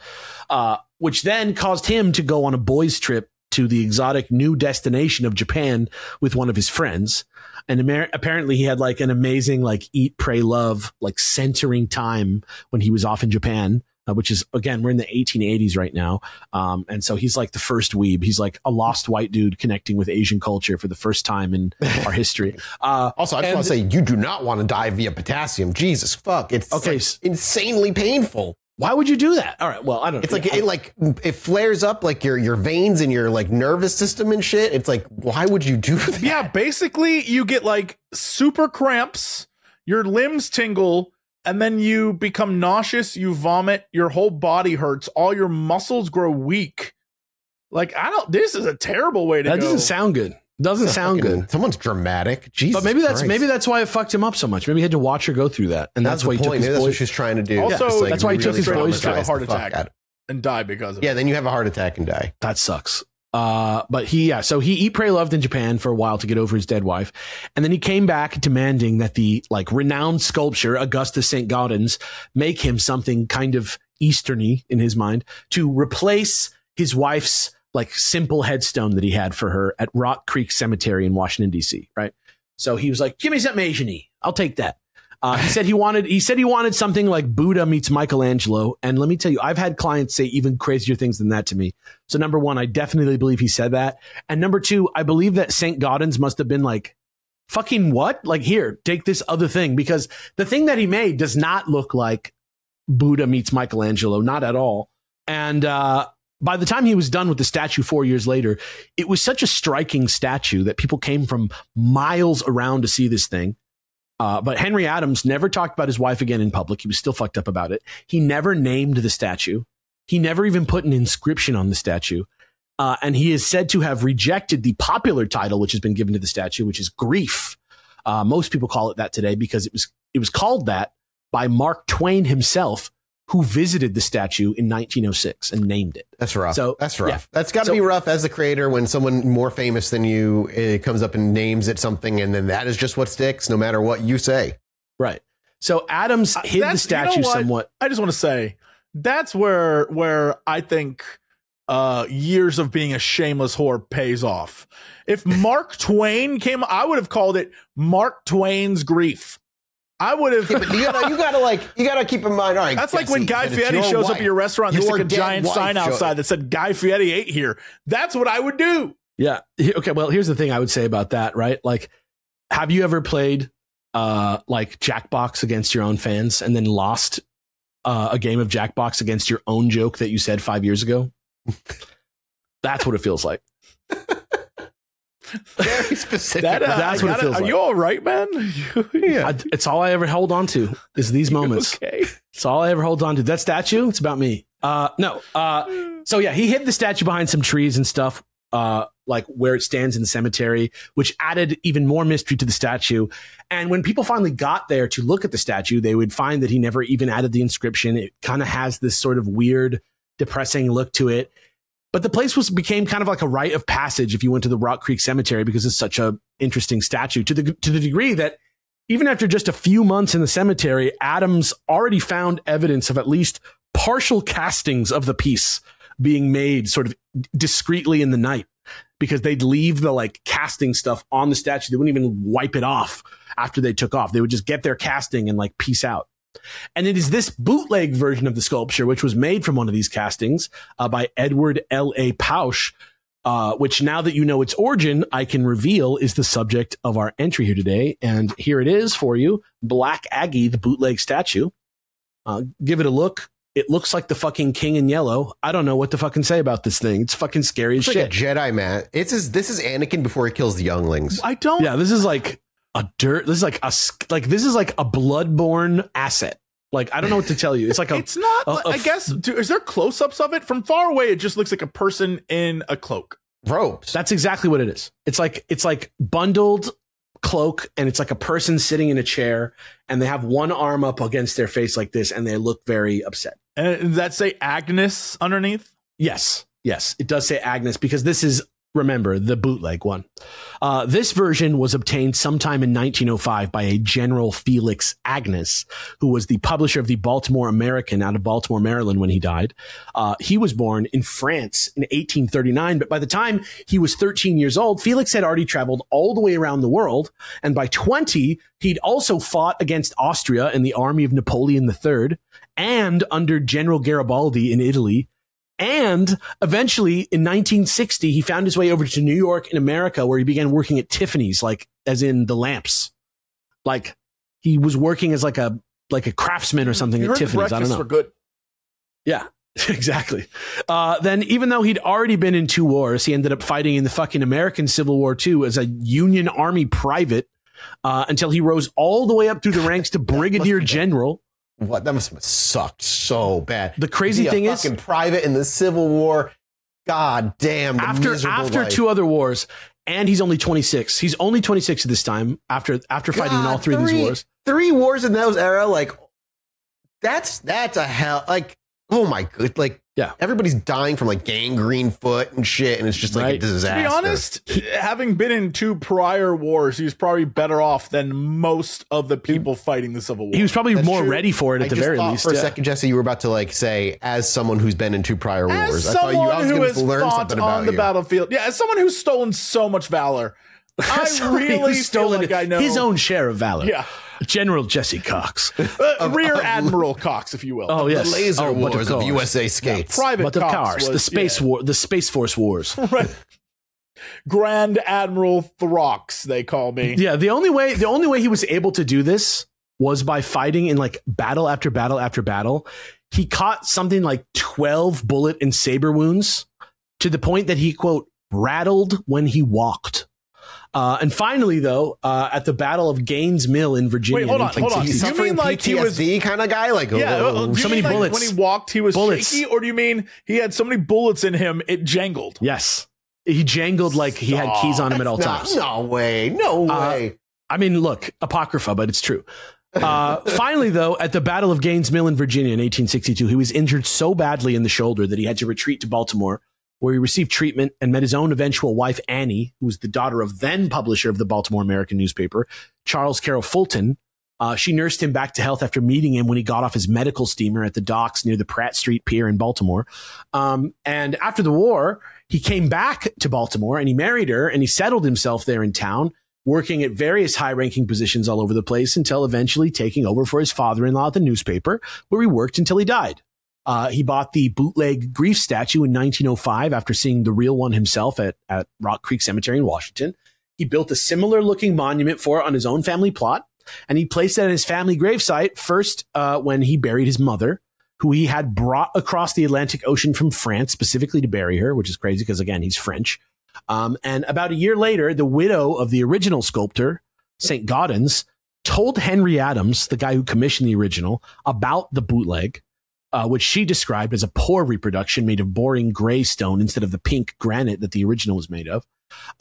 which then caused him to go on a boys' trip to the exotic new destination of Japan with one of his friends. And apparently he had like an amazing, like eat, pray, love, like centering time when he was off in Japan, which is, again, we're in the 1880s right now. And so he's like the first weeb. He's like a lost white dude connecting with Asian culture for the first time in our history. Also, I just want to say, you do not want to die via potassium. Jesus fuck. It's okay. Like insanely painful. Why would you do that? All right. Well, I don't know. It's it flares up like your veins and your like nervous system and shit. It's like, why would you do that? Yeah, basically you get like super cramps, your limbs tingle, and then you become nauseous, you vomit, your whole body hurts, all your muscles grow weak. Like, this is a terrible way to go. That doesn't sound good. Doesn't sound good. Someone's dramatic. Jesus, but maybe that's why it fucked him up so much. Maybe he had to watch her go through that, and that's why he took his maybe that's what she's trying to do. Also, that's why he took his boys to a heart attack and die because of it. Yeah, then you have a heart attack and die. That sucks. But so he eat, pray, loved in Japan for a while to get over his dead wife, and then he came back demanding that the like renowned sculptor Augustus St. Gaudens make him something kind of Easterny in his mind to replace his wife's like simple headstone that he had for her at Rock Creek Cemetery in Washington, D.C. Right. So he was like, give me something Asian-y. I'll take that. He said he wanted something like Buddha meets Michelangelo. And let me tell you, I've had clients say even crazier things than that to me. So number one, I definitely believe he said that. And number two, I believe that St. Gaudens must have been like, fucking what? Like, here, take this other thing, because the thing that he made does not look like Buddha meets Michelangelo. Not at all. And, by the time he was done with the statue 4 years later, it was such a striking statue that people came from miles around to see this thing. But Henry Adams never talked about his wife again in public. He was still fucked up about it. He never named the statue. He never even put an inscription on the statue. And he is said to have rejected the popular title, which has been given to the statue, which is Grief. Most people call it that today because it was called that by Mark Twain himself, who visited the statue in 1906 and named it. That's rough. So that's rough. Yeah. That's got to be rough as the creator when someone more famous than you comes up and names it something, and then that is just what sticks, no matter what you say. Right. So Adams hid the statue somewhat. I just want to say that's where I think years of being a shameless whore pays off. If Mark Twain came, I would have called it Mark Twain's Grief. I would have. Yeah, but you gotta keep in mind. All right, that's like when Guy Fieri shows up at your restaurant. There's like a giant sign outside that said Guy Fieri ate here. That's what I would do. Yeah. Okay. Well, here's the thing I would say about that. Right. Like, have you ever played like Jackbox against your own fans and then lost a game of Jackbox against your own joke that you said 5 years ago? That's what it feels like. Very specific. That's what it feels like. Are you all right, man? Yeah. It's all I ever hold on to is these moments. Okay. It's all I ever hold on to. That statue, it's about me. No. So yeah, he hid the statue behind some trees and stuff, like where it stands in the cemetery, which added even more mystery to the statue. And when people finally got there to look at the statue, they would find that he never even added the inscription. It kind of has this sort of weird, depressing look to it. But the place became kind of like a rite of passage if you went to the Rock Creek Cemetery because it's such a interesting statue to the degree that even after just a few months in the cemetery, Adams already found evidence of at least partial castings of the piece being made sort of discreetly in the night, because they'd leave the like casting stuff on the statue. They wouldn't even wipe it off after they took off. They would just get their casting and like peace out. And it is this bootleg version of the sculpture, which was made from one of these castings by Edward L.A. Pausch, which, now that you know its origin, I can reveal is the subject of our entry here today. And here it is for you. Black Aggie, the bootleg statue. Give it a look. It looks like the fucking King in yellow. I don't know what to fucking say about this thing. It's fucking scary as It's shit. like a Jedi, man. This is Anakin before he kills the younglings. I don't. Yeah, this is like a this is like a Bloodborne asset. Like, I don't know what to tell you. It's like It's not. I guess. Is there close-ups of it from far away? It just looks like a person in a cloak. Robes. That's exactly what it is. It's like bundled cloak, and it's like a person sitting in a chair, and they have one arm up against their face like this, and they look very upset. And does that say Agnes underneath? Yes, it does say Agnes, because this is, remember, the bootleg one. This version was obtained sometime in 1905 by a General Felix Agnes, who was the publisher of the Baltimore American out of Baltimore, Maryland, when he died. He was born in France in 1839, but by the time he was 13 years old, Felix had already traveled all the way around the world, and by 20, he'd also fought against Austria in the army of Napoleon III, and under General Garibaldi in Italy. And eventually, in 1960, he found his way over to New York in America, where he began working at Tiffany's, like, as in the lamps. Like, he was working as like a craftsman or something at Tiffany's. I don't know. Were good. Yeah, exactly. Then, even though he'd already been in 2 wars, he ended up fighting in the fucking American Civil War too as a Union Army private, until he rose all the way up through the ranks to brigadier general. What? That must have sucked so bad. The crazy thing is, fucking private in the Civil War. God damn. After life. 2 other wars, and he's only 26. He's only 26 at this time after fighting in all 3 of these wars. 3 wars in those era, like that's a hell. Like, oh my god, like, yeah, everybody's dying from like gangrene foot and shit, and it's just like a disaster. To be honest, having been in 2 prior wars, he was probably better off than most of the people fighting the Civil War. He was probably That's more true. ready for it at the very least. For a second, Jesse, you were about to like say, as someone who's been in 2 prior wars, I thought I was going to learn something about on the battlefield. Yeah, as someone who's stolen so much valor, I really feel like I know his own share of valor. Yeah. General Jesse Cox. Rear Admiral Cox, if you will. Oh, yes. The laser wars of USA Yeah, Skates. Private But of Cox course, was, the Space War, the Space Force Wars. Right. Grand Admiral Throx, they call me. Yeah, the only way he was able to do this was by fighting in like battle after battle after battle. He caught something like 12 bullet and saber wounds, to the point that he, quote, rattled when he walked. And finally, though, at the Battle of Gaines Mill in Virginia, Wait, hold on. He's Do you suffering mean like he was PTSD kind of guy? Like, Yeah, oh, do you so many mean like bullets. when he walked, he was Bullets. shaky, or do you mean he had so many bullets in him it jangled? Yes, he jangled like he had keys on him at all times. No way. No way. I mean, look, apocrypha, but it's true. Finally, though, at the Battle of Gaines Mill in Virginia in 1862, he was injured so badly in the shoulder that he had to retreat to Baltimore, where he received treatment and met his own eventual wife, Annie, who was the daughter of then publisher of the Baltimore American newspaper, Charles Carroll Fulton. She nursed him back to health after meeting him when he got off his medical steamer at the docks near the Pratt Street Pier in Baltimore. And after the war, he came back to Baltimore and he married her and he settled himself there in town, working at various high-ranking positions all over the place until eventually taking over for his father-in-law at the newspaper, where he worked until he died. He bought the bootleg Grief statue in 1905 after seeing the real one himself at Rock Creek Cemetery in Washington. He built a similar-looking monument for it on his own family plot, and he placed it at his family gravesite first when he buried his mother, who he had brought across the Atlantic Ocean from France specifically to bury her, which is crazy because, again, he's French. And about a year later, the widow of the original sculptor, St. Gaudens, told Henry Adams, the guy who commissioned the original, about the bootleg, which she described as a poor reproduction made of boring gray stone instead of the pink granite that the original was made of,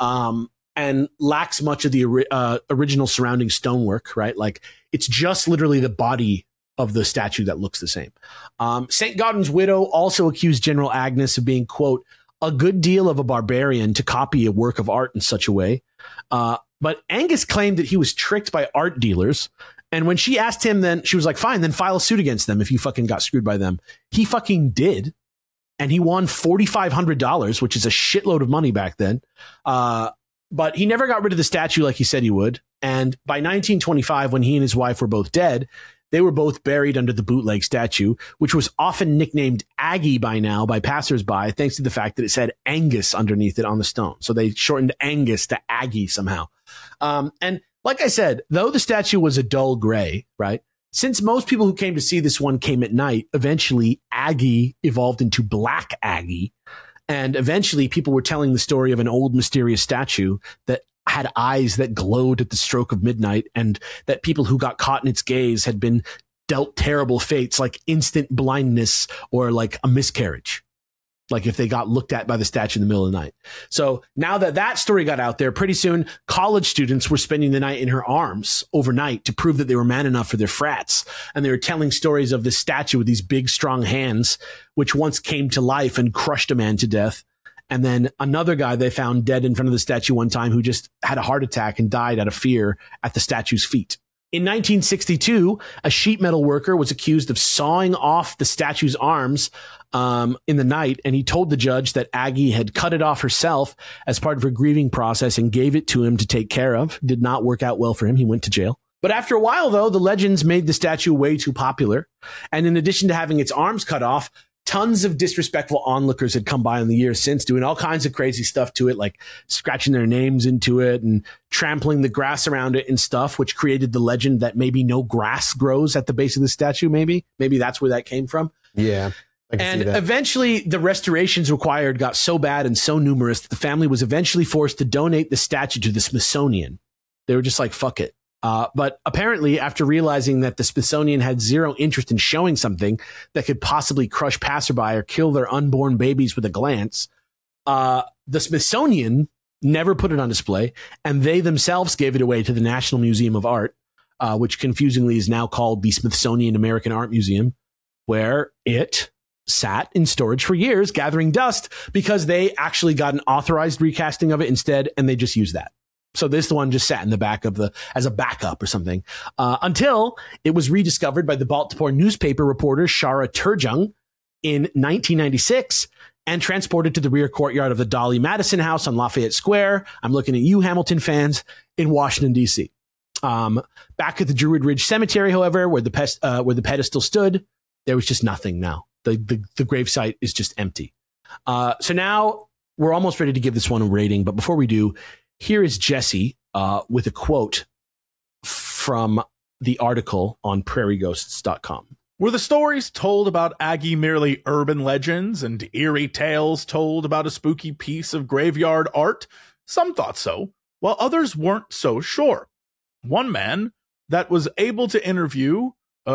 and lacks much of the original surrounding stonework, right? Like, it's just literally the body of the statue that looks the same. St. Gaudens' widow also accused General Agnes of being, quote, a good deal of a barbarian to copy a work of art in such a way. But Angus claimed that he was tricked by art dealers And when she asked him, then she was like, fine, then file a suit against them if you fucking got screwed by them. He fucking did. And he won $4,500, which is a shitload of money back then. But he never got rid of the statue like he said he would. And by 1925, when he and his wife were both dead, they were both buried under the bootleg statue, which was often nicknamed Aggie by now by passersby, thanks to the fact that it said Angus underneath it on the stone. So they shortened Angus to Aggie somehow. And like I said, though the statue was a dull gray, right? Since most people who came to see this one came at night, eventually Aggie evolved into Black Aggie. And eventually people were telling the story of an old mysterious statue that had eyes that glowed at the stroke of midnight, and that people who got caught in its gaze had been dealt terrible fates like instant blindness or like a miscarriage. Like if they got looked at by the statue in the middle of the night. So now that that story got out there, pretty soon college students were spending the night in her arms overnight to prove that they were man enough for their frats. And they were telling stories of this statue with these big, strong hands, which once came to life and crushed a man to death. And then another guy they found dead in front of the statue one time who just had a heart attack and died out of fear at the statue's feet. In 1962, a sheet metal worker was accused of sawing off the statue's arms in the night, and he told the judge that Aggie had cut it off herself as part of her grieving process and gave it to him to take care of. Did not work out well for him. He went to jail. But after a while, though, the legends made the statue way too popular. And in addition to having its arms cut off, tons of disrespectful onlookers had come by in the years since, doing all kinds of crazy stuff to it, like scratching their names into it and trampling the grass around it and stuff, which created the legend that maybe no grass grows at the base of the statue. Maybe that's where that came from. Yeah. And eventually the restorations required got so bad and so numerous that the family was eventually forced to donate the statue to the Smithsonian. They were just like, fuck it. But apparently, after realizing that the Smithsonian had zero interest in showing something that could possibly crush passerby or kill their unborn babies with a glance, the Smithsonian never put it on display, and they themselves gave it away to the National Museum of Art, which confusingly is now called the Smithsonian American Art Museum, where it sat in storage for years, gathering dust, because they actually got an authorized recasting of it instead, and they just used that. So this one just sat in the back of as a backup or something, until it was rediscovered by the Baltimore newspaper reporter Shara Turjung in 1996 and transported to the rear courtyard of the Dolly Madison House on Lafayette Square. I'm looking at you, Hamilton fans, in Washington, D.C. Back at the Druid Ridge Cemetery, however, where the pedestal stood, there was just nothing now. The gravesite is just empty. So now we're almost ready to give this one a rating. But before we do, here is Jesse with a quote from the article on prairieghosts.com. Were the stories told about Aggie merely urban legends and eerie tales told about a spooky piece of graveyard art? Some thought so, while others weren't so sure. One man I was able to interview,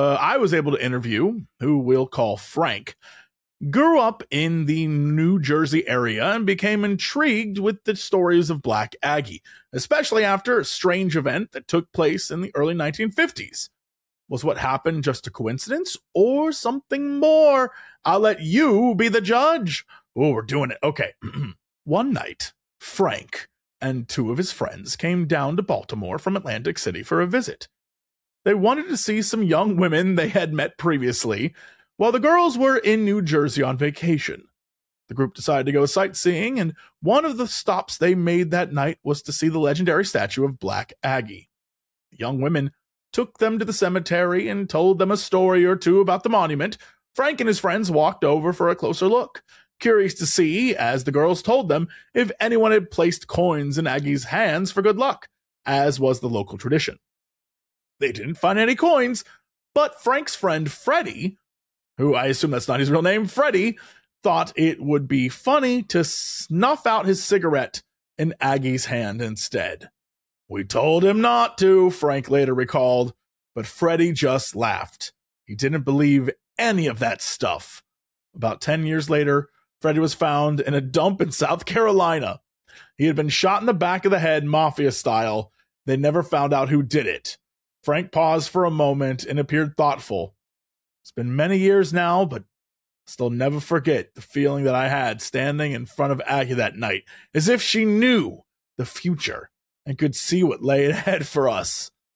who we'll call Frank, grew up in the New Jersey area and became intrigued with the stories of Black Aggie, especially after a strange event that took place in the early 1950s. Was what happened just a coincidence or something more? I'll let you be the judge. Oh, we're doing it. Okay. One night, Frank and two of his friends came down to Baltimore from Atlantic City for a visit. They wanted to see some young women they had met previously, while the girls were in New Jersey on vacation. The group decided to go sightseeing, and one of the stops they made that night was to see the legendary statue of Black Aggie. The young women took them to the cemetery and told them a story or two about the monument. Frank and his friends walked over for a closer look, curious to see, as the girls told them, if anyone had placed coins in Aggie's hands for good luck, as was the local tradition. They didn't find any coins, but Frank's friend Freddie, who I assume that's not his real name, Freddie, thought it would be funny to snuff out his cigarette in Aggie's hand instead. We told him not to, Frank later recalled, but Freddie just laughed. He didn't believe any of that stuff. About 10 years later, Freddie was found in a dump in South Carolina. He had been shot in the back of the head, mafia style. They never found out who did it. Frank paused for a moment and appeared thoughtful. It's been many years now, but still never forget the feeling that I had standing in front of Aggie that night, as if she knew the future and could see what lay ahead for us.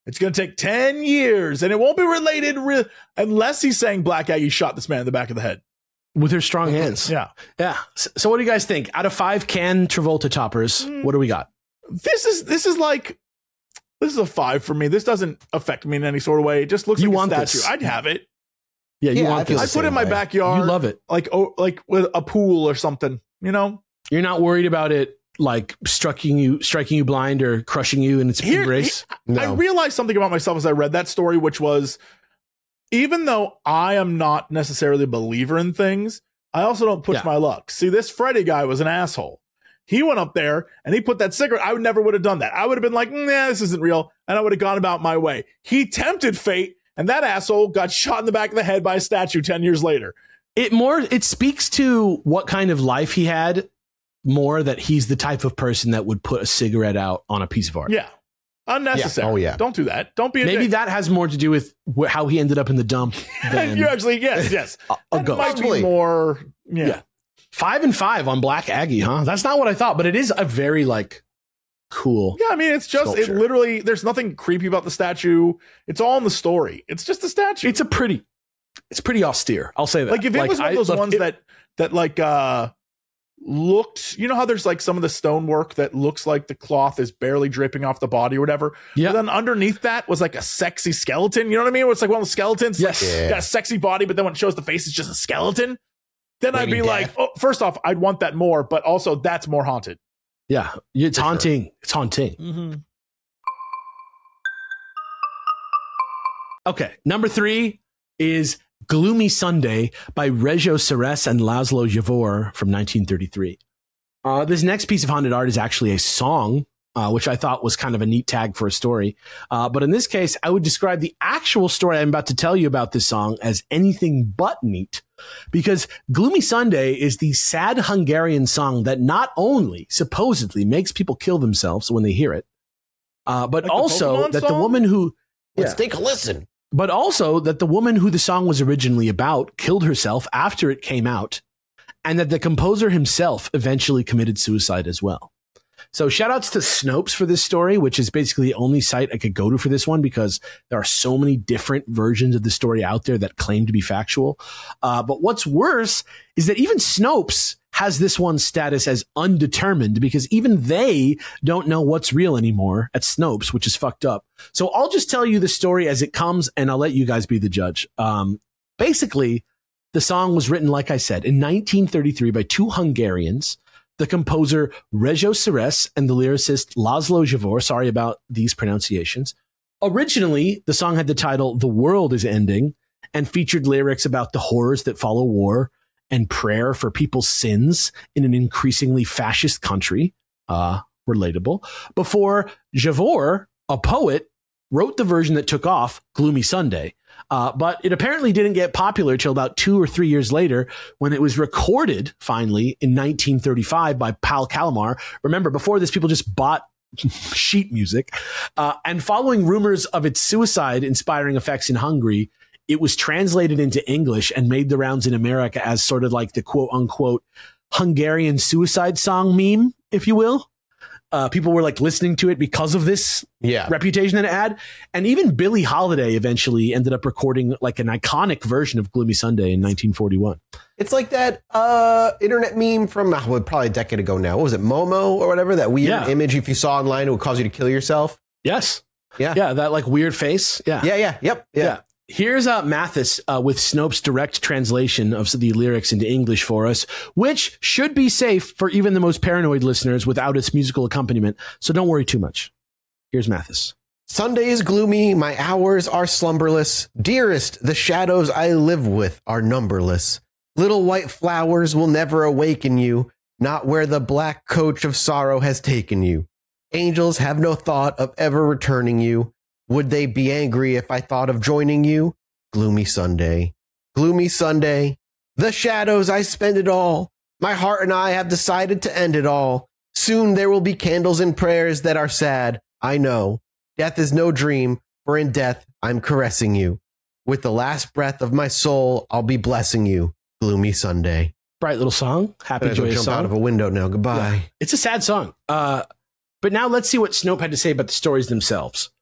It's going to take 10 years, and it won't be related unless he's saying Black Aggie shot this man in the back of the head. With her strong hands. Yeah. Yeah. So what do you guys think? Out of 5 Can Travolta toppers, what do we got? This is a 5 for me. This doesn't affect me in any sort of way. It just looks You like want a statue. this. I'd have it. Yeah, you Yeah, I want feel this. I put it in my way. backyard. You love it. Like with a pool or something, you know? You're not worried about it like striking you blind or crushing you in its embrace? No. I realized something about myself as I read that story, which was, even though I am not necessarily a believer in things, I also don't push my luck. See, this Freddie guy was an asshole. He went up there and he put that cigarette. I never would have done that. I would have been like, nah, this isn't real. And I would have gone about my way. He tempted fate, and that asshole got shot in the back of the head by a statue 10 years later. It speaks to what kind of life he had more, that he's the type of person that would put a cigarette out on a piece of art. Yeah. Unnecessary. Yeah. Oh, yeah. Don't do that. Don't be a Maybe dick. that has more to do with how he ended up in the dump than You actually, yes. a That ghost. might be more, yeah. 5 and 5 on Black Aggie, huh? That's not what I thought, but it is a very cool. Yeah, I mean, it's just, Sculpture. it literally, there's nothing creepy about the statue. It's all in the story. It's just a statue. It's pretty austere. I'll say that. Like, if it was one of those ones that looked, you know how there's like some of the stonework that looks like the cloth is barely dripping off the body or whatever. Yeah. But then underneath that was like a sexy skeleton. You know what I mean? Where it's like one of the skeletons. Yes. Like, Yeah. got a sexy body, but then when it shows the face, it's just a skeleton. Then I'd Lady be like, Death. oh, first off, I'd want that more, but also that's more haunted. Yeah, it's For sure. haunting. It's haunting. Mm-hmm. Okay, number 3 is Gloomy Sunday by Reggio Ceres and Laszlo Javor from 1933. This next piece of haunted art is actually a song, which I thought was kind of a neat tag for a story. But in this case, I would describe the actual story I'm about to tell you about this song as anything but neat, because Gloomy Sunday is the sad Hungarian song that not only supposedly makes people kill themselves when they hear it, but Like the also Pokemon that the song? woman who Let's take a listen. but also that the woman who the song was originally about killed herself after it came out, and that the composer himself eventually committed suicide as well. So shout outs to Snopes for this story, which is basically the only site I could go to for this one, because there are so many different versions of the story out there that claim to be factual. But what's worse is that even Snopes has this one's status as undetermined, because even they don't know what's real anymore at Snopes, which is fucked up. So I'll just tell you the story as it comes, and I'll let you guys be the judge. Basically, the song was written, like I said, in 1933 by 2 Hungarians, the composer Reggio Ceres and the lyricist Laszlo Javor. Sorry about these pronunciations. Originally, the song had the title "The World Is Ending" and featured lyrics about the horrors that follow war and prayer for people's sins in an increasingly fascist country. Relatable. Before Javor, a poet, wrote the version that took off, Gloomy Sunday. But it apparently didn't get popular till about 2 or 3 years later, when it was recorded finally in 1935 by Pal Kalmar. Remember, before this, people just bought sheet music. And following rumors of its suicide inspiring effects in Hungary, it was translated into English and made the rounds in America as sort of like the quote unquote Hungarian suicide song meme, if you will. People were like listening to it because of this reputation that it had. And even Billie Holiday eventually ended up recording like an iconic version of Gloomy Sunday in 1941. It's like that internet meme from probably a decade ago now. What was it, Momo or whatever? That weird image if you saw online, it would cause you to kill yourself. Yes. Yeah. Yeah, that like weird face. Yeah. Yeah. Here's Mathis with Snopes' direct translation of the lyrics into English for us, which should be safe for even the most paranoid listeners without its musical accompaniment. So don't worry too much. Here's Mathis. Sunday is gloomy, my hours are slumberless. Dearest, the shadows I live with are numberless. Little white flowers will never awaken you, not where the black coach of sorrow has taken you. Angels have no thought of ever returning you. Would they be angry if I thought of joining you? Gloomy Sunday. Gloomy Sunday. The shadows, I spend it all. My heart and I have decided to end it all. Soon there will be candles and prayers that are sad. I know. Death is no dream, for in death I'm caressing you. With the last breath of my soul, I'll be blessing you. Gloomy Sunday. Bright little song. Happy, I'm gonna joyous jump song. out of a window now. Goodbye. Yeah. It's a sad song. But now let's see what Snope had to say about the stories themselves.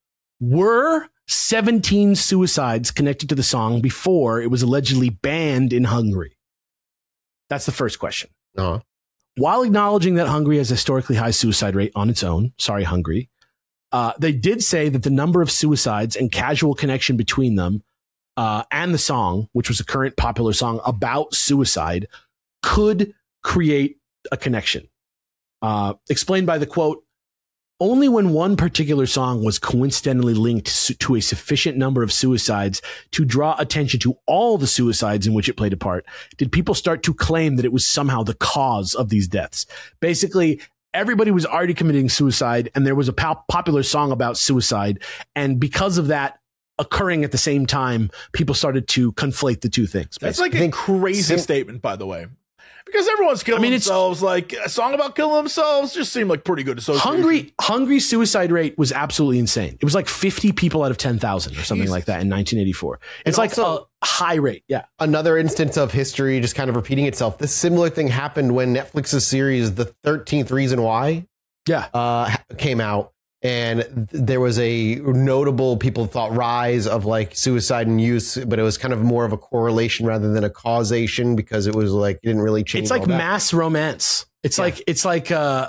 Were 17 suicides connected to the song before it was allegedly banned in Hungary? That's the first question. Uh-huh. While acknowledging that Hungary has a historically high suicide rate on its own, sorry, Hungary, they did say that the number of suicides and casual connection between them and the song, which was a current popular song about suicide, could create a connection. Explained by the quote, only when one particular song was coincidentally linked to a sufficient number of suicides to draw attention to all the suicides in which it played a part, did people start to claim that it was somehow the cause of these deaths. Basically, everybody was already committing suicide, and there was a popular song about suicide. And because of that occurring at the same time, people started to conflate the two things. That's like a crazy statement, by the way. Because everyone's killing themselves. Like, a song about killing themselves just seemed like pretty good association. Hungry suicide rate was absolutely insane. It was like 50 people out of 10,000 or something like that in 1984. It's like a high rate. Yeah. Another instance of history just kind of repeating itself. This similar thing happened when Netflix's series, The 13th Reason Why, came out. And there was a notable, people thought, rise of like suicide and use, but it was kind of more of a correlation rather than a causation, because it was like, it didn't really change. It's like mass romance. It's like those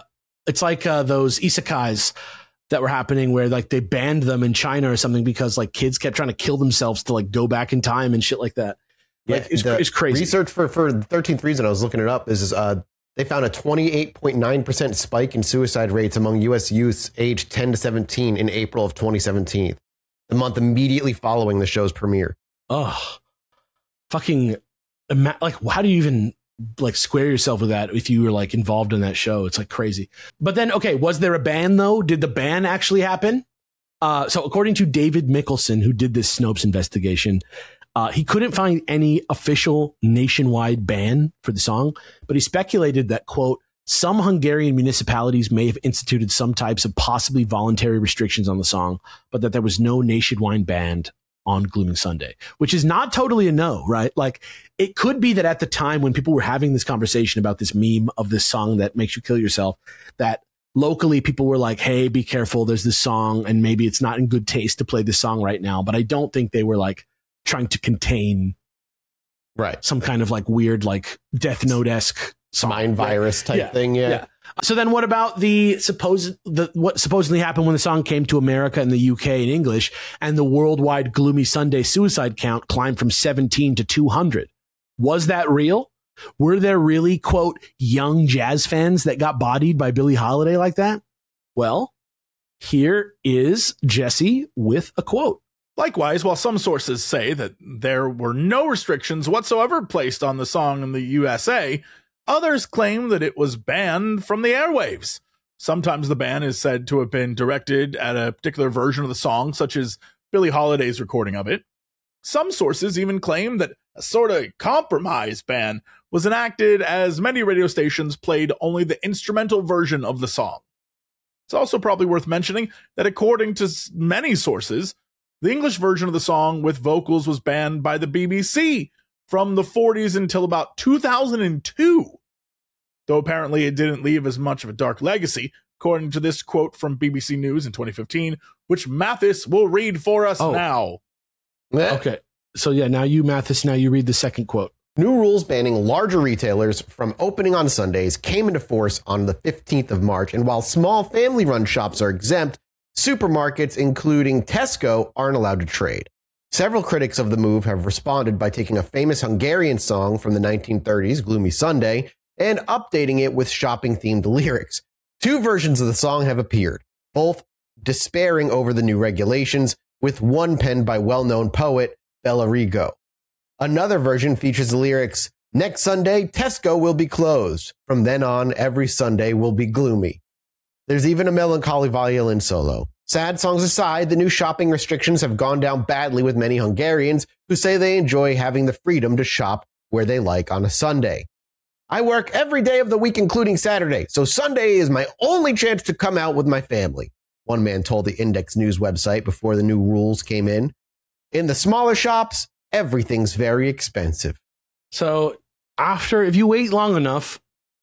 isekais that were happening where like they banned them in China or something because like kids kept trying to kill themselves to like go back in time and shit like that. Like, it's crazy. Research for the 13th Reason, I was looking it up, is they found a 28.9% spike in suicide rates among U.S. youths aged 10 to 17 in April of 2017, the month immediately following the show's premiere. Oh, fucking, like, how do you even like square yourself with that if you were like involved in that show? It's like crazy. But then, okay, was there a ban though? Did the ban actually happen? So according to David Mickelson, who did this Snopes investigation, he couldn't find any official nationwide ban for the song, but he speculated that, quote, some Hungarian municipalities may have instituted some types of possibly voluntary restrictions on the song, but that there was no nationwide ban on Glooming Sunday, which is not totally a no, right? Like, it could be that at the time when people were having this conversation about this meme of this song that makes you kill yourself, that locally people were like, hey, be careful, there's this song, and maybe it's not in good taste to play this song right now. But I don't think they were like trying to contain some kind of like weird, like Death Note-esque mind virus type thing. Yeah. So then what about what supposedly happened when the song came to America and the UK in English, and the worldwide Gloomy Sunday suicide count climbed from 17 to 200? Was that real? Were there really, quote, young jazz fans that got bodied by Billie Holiday like that? Well, here is Jesse with a quote. Likewise, while some sources say that there were no restrictions whatsoever placed on the song in the USA, others claim that it was banned from the airwaves. Sometimes the ban is said to have been directed at a particular version of the song, such as Billie Holiday's recording of it. Some sources even claim that a sort of compromise ban was enacted, as many radio stations played only the instrumental version of the song. It's also probably worth mentioning that according to many sources, the English version of the song with vocals was banned by the BBC from the 40s until about 2002. Though apparently it didn't leave as much of a dark legacy, according to this quote from BBC News in 2015, which Mathis will read for us now. Okay. So yeah, now you, Mathis, now you read the second quote. New rules banning larger retailers from opening on Sundays came into force on the 15th of March. And while small family-run shops are exempt, supermarkets, including Tesco, aren't allowed to trade. Several critics of the move have responded by taking a famous Hungarian song from the 1930s, Gloomy Sunday, and updating it with shopping-themed lyrics. Two versions of the song have appeared, both despairing over the new regulations, with one penned by well-known poet Bella Rigo. Another version features the lyrics, "Next Sunday, Tesco will be closed. From then on, every Sunday will be gloomy." There's even a melancholy violin solo. Sad songs aside, the new shopping restrictions have gone down badly with many Hungarians who say they enjoy having the freedom to shop where they like on a Sunday. "I work every day of the week, including Saturday, so Sunday is my only chance to come out with my family," one man told the Index News website before the new rules came in. "In the smaller shops, everything's very expensive." So if you wait long enough,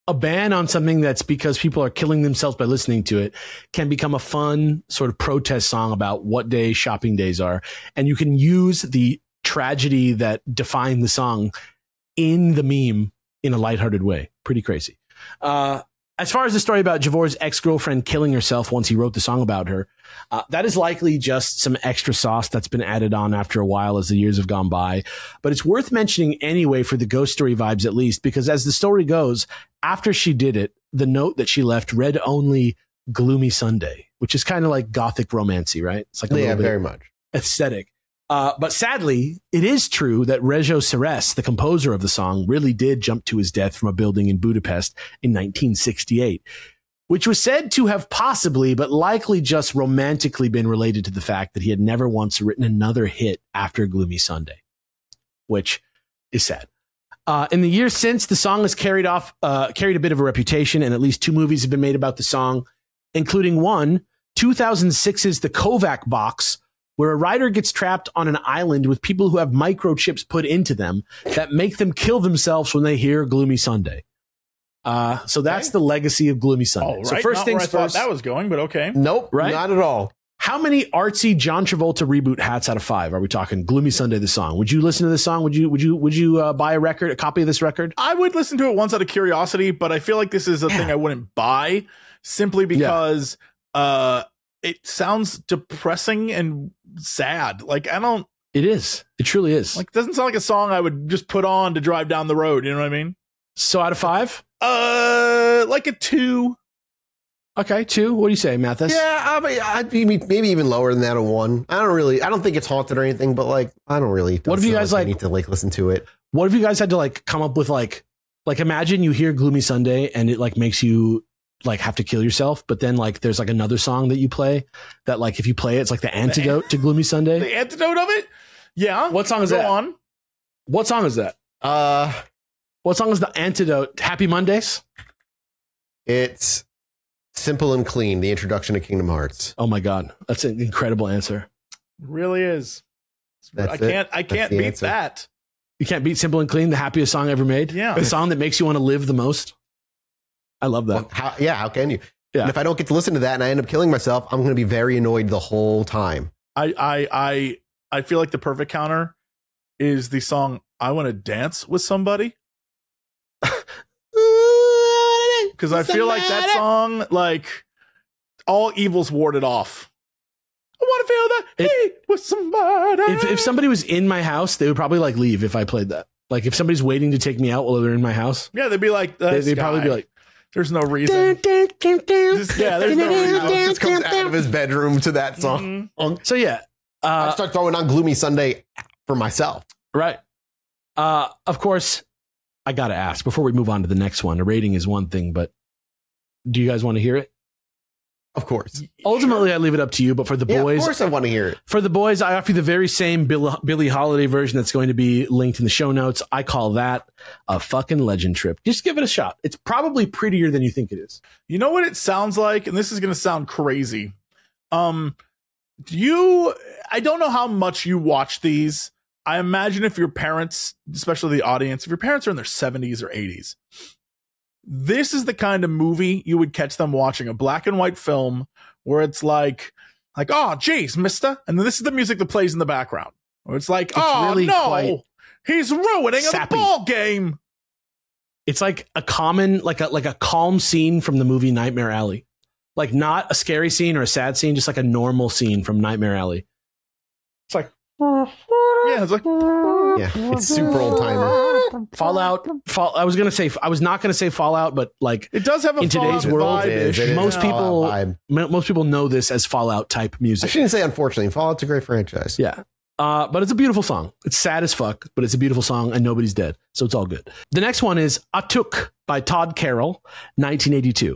a ban on something that's because people are killing themselves by listening to it can become a fun sort of protest song about what day shopping days are. And you can use the tragedy that defined the song in the meme in a lighthearted way. Pretty crazy. As far as the story about Javor's ex-girlfriend killing herself once he wrote the song about her, that is likely just some extra sauce that's been added on after a while as the years have gone by. But it's worth mentioning anyway for the ghost story vibes at least, because as the story goes, after she did it, the note that she left read only Gloomy Sunday, which is kind of like gothic romancy, right? It's like a little bit very much aesthetic. But sadly, it is true that Rejo Seres, the composer of the song, really did jump to his death from a building in Budapest in 1968, which was said to have possibly, but likely just romantically been related to the fact that he had never once written another hit after Gloomy Sunday, which is sad. In the years since, the song has carried a bit of a reputation, and at least 2 movies have been made about the song, including one, 2006's The Kovac Box, where a writer gets trapped on an island with people who have microchips put into them that make them kill themselves when they hear Gloomy Sunday. So that's the legacy of Gloomy Sunday. Right. So first Not things where I thought first. that was going, but okay. Nope, Right? not at all. How many artsy John Travolta reboot hats out of 5 are we talking? Gloomy Sunday, the song. Would you listen to this song? Would you buy a copy of this record? I would listen to it once out of curiosity, but I feel like this is a thing I wouldn't buy simply because it sounds depressing and sad. Like It is. It truly is. it doesn't sound like a song I would just put on to drive down the road. You know what I mean? So out of 5? Like a 2. Okay, 2. What do you say, Mathis? Yeah, I'd be maybe even lower than that, a 1. I don't think it's haunted or anything, but like, I don't really. What if you guys I need to like listen to it? What if you guys had to like come up with like imagine you hear Gloomy Sunday and it like makes you like have to kill yourself, but then like there's like another song that you play that like if you play it, it's like the antidote to Gloomy Sunday. The antidote of it? Yeah. What song is Go that? on. What song is that? What song is the antidote? Happy Mondays? It's Simple and Clean, the introduction to Kingdom Hearts. Oh my God. That's an incredible answer. Really is. That's I can't the beat answer. that. You can't beat Simple and Clean, the happiest song ever made. Yeah. The song that makes you want to live the most. I love that. Well, how can you? Yeah. And if I don't get to listen to that and I end up killing myself, I'm going to be very annoyed the whole time. I feel like the perfect counter is the song I Want to Dance with Somebody. Because I feel like that song, like, all evil's warded off. I want to feel the heat with somebody. If somebody was in my house, they would probably like leave if I played that. Like if somebody's waiting to take me out while they're in my house, Yeah, they'd be like, they'd probably be like, there's no reason. There's no reason. It just comes out of his bedroom to that song. so yeah. I start throwing on Gloomy Sunday for myself. Right. Of course, I got to ask before we move on to the next one. A rating is one thing, but do you guys want to hear it? Of course. Ultimately, I leave it up to you. But for the Yeah, boys, of course I want to hear it. for the boys, I offer you the very same Billie Holiday version that's going to be linked in the show notes. I call that a fucking legend trip. Just give it a shot. It's probably prettier than you think it is. You know what it sounds like? And this is going to sound crazy. I don't know how much you watch these. I imagine if your parents, especially the audience, if your parents are in their 70s or 80s, this is the kind of movie you would catch them watching, a black and white film where it's like, oh, geez, mister. And then this is the music that plays in the background. Or it's like, oh, really no, quite he's ruining the sappy. ball game. It's like a common, like a calm scene from the movie Nightmare Alley. Like not a scary scene or a sad scene, just like a normal scene from Nightmare Alley. It's like, Yeah, it's like, Yeah, it's super old timer. Fallout. I was not gonna say Fallout, but like it does have a in today's Fallout world, vibe-ish. It is. most Yeah. people, Fallout most people know this as Fallout type I music. shouldn't say unfortunately. Fallout's a great franchise. Yeah. But it's a beautiful song. It's sad as fuck, but it's a beautiful song and nobody's dead. So it's all good. The next one is Atuk by Todd Carroll, 1982.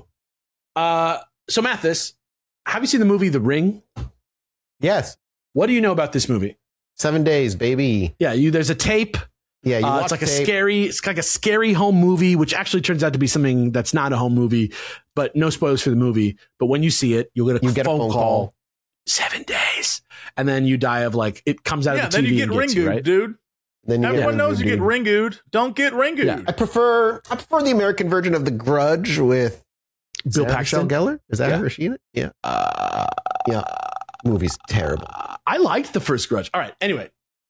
So Mathis, have you seen the movie The Ring? Yes. What do you know about this movie? 7 days, baby. Yeah, there's a tape. Yeah, you watch It's like tape. it's like a scary home movie, which actually turns out to be something that's not a home movie, but no spoilers for the movie. But when you see it, you'll get a phone call. 7 days. And then you die of like, it comes out Yeah, of the then TV you get and gets Ringu, you, right? dude. Then you Everyone get knows you get Ringu. Ringu'd. Don't get Ringu'd. Yeah. I prefer the American version of The Grudge with Bill Sarah Paxton. Michelle Gellar. Is that Yeah. her? She in it? Yeah. Yeah. Movie's terrible. I liked the first Grudge. All right. Anyway,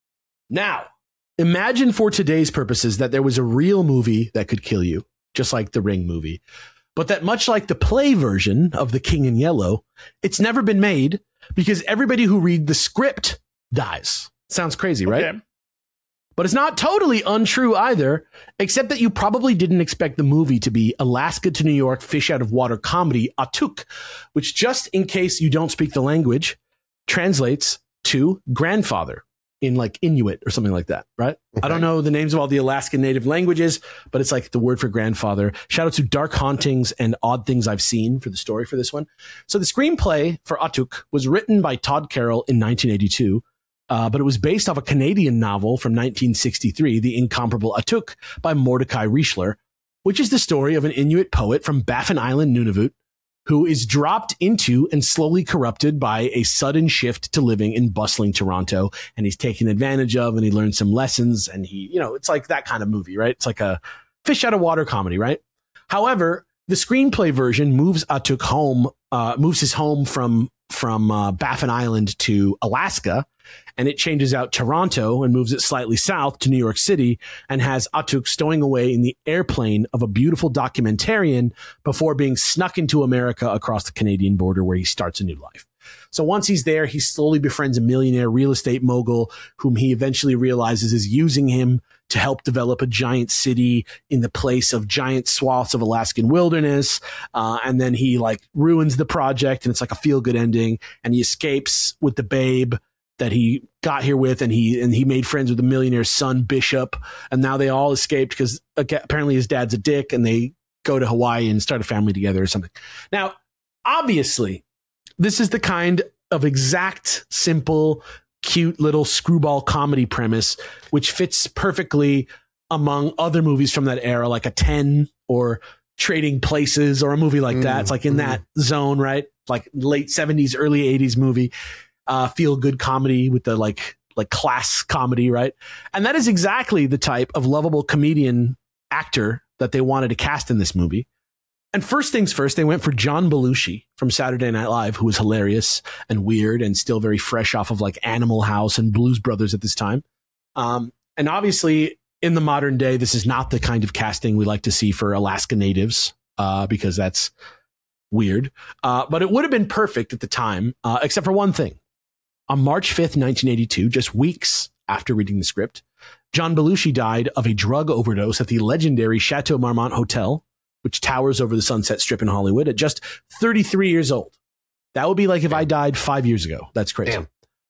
now imagine for today's purposes that there was a real movie that could kill you, just like the Ring movie, but that much like the play version of The King in Yellow, it's never been made because everybody who read the script dies. Sounds crazy, right? Okay. But it's not totally untrue either, except that you probably didn't expect the movie to be Alaska to New York fish out of water comedy Atuk, which, just in case you don't speak the language, translates to grandfather in like Inuit or something like that, right? I don't know the names of all the Alaskan native languages, but it's like the word for grandfather. Shout out to Dark Hauntings and Odd Things I've Seen for the story for this one. So the screenplay for Atuk was written by Todd Carroll in 1982. But it was based off a Canadian novel from 1963, The Incomparable Atuk by Mordecai Richler, which is the story of an Inuit poet from Baffin Island, Nunavut, who is dropped into and slowly corrupted by a sudden shift to living in bustling Toronto. And he's taken advantage of, and he learns some lessons. And he, it's like that kind of movie, right? It's like a fish out of water comedy, right? However, the screenplay version moves Atuk home, moves his home from Baffin Island to Alaska, and it changes out Toronto and moves it slightly south to New York City and has Atuk stowing away in the airplane of a beautiful documentarian before being snuck into America across the Canadian border, where he starts a new life. So once he's there, he slowly befriends a millionaire real estate mogul whom he eventually realizes is using him to help develop a giant city in the place of giant swaths of Alaskan wilderness. And then he ruins the project, and it's like a feel good ending, and he escapes with the babe that he got here with, and he made friends with the millionaire's son, Bishop, and now they all escaped because apparently his dad's a dick, and they go to Hawaii and start a family together or something. Now, obviously, this is the kind of exact, simple, cute little screwball comedy premise, which fits perfectly among other movies from that era, like a 10 or Trading Places or a movie like that. It's like in that zone, right? Like late 70s, early 80s movie. Feel good comedy with the like class comedy, right? And that is exactly the type of lovable comedian actor that they wanted to cast in this movie. And first things first, they went for John Belushi from Saturday Night Live, who was hilarious and weird and still very fresh off of like Animal House and Blues Brothers at this time. And obviously in the modern day, this is not the kind of casting we like to see for Alaska natives, because that's weird. But it would have been perfect at the time, except for one thing. On March 5th, 1982, just weeks after reading the script, John Belushi died of a drug overdose at the legendary Chateau Marmont Hotel, which towers over the Sunset Strip in Hollywood, at just 33 years old. That would be like if I died 5 years ago. That's crazy.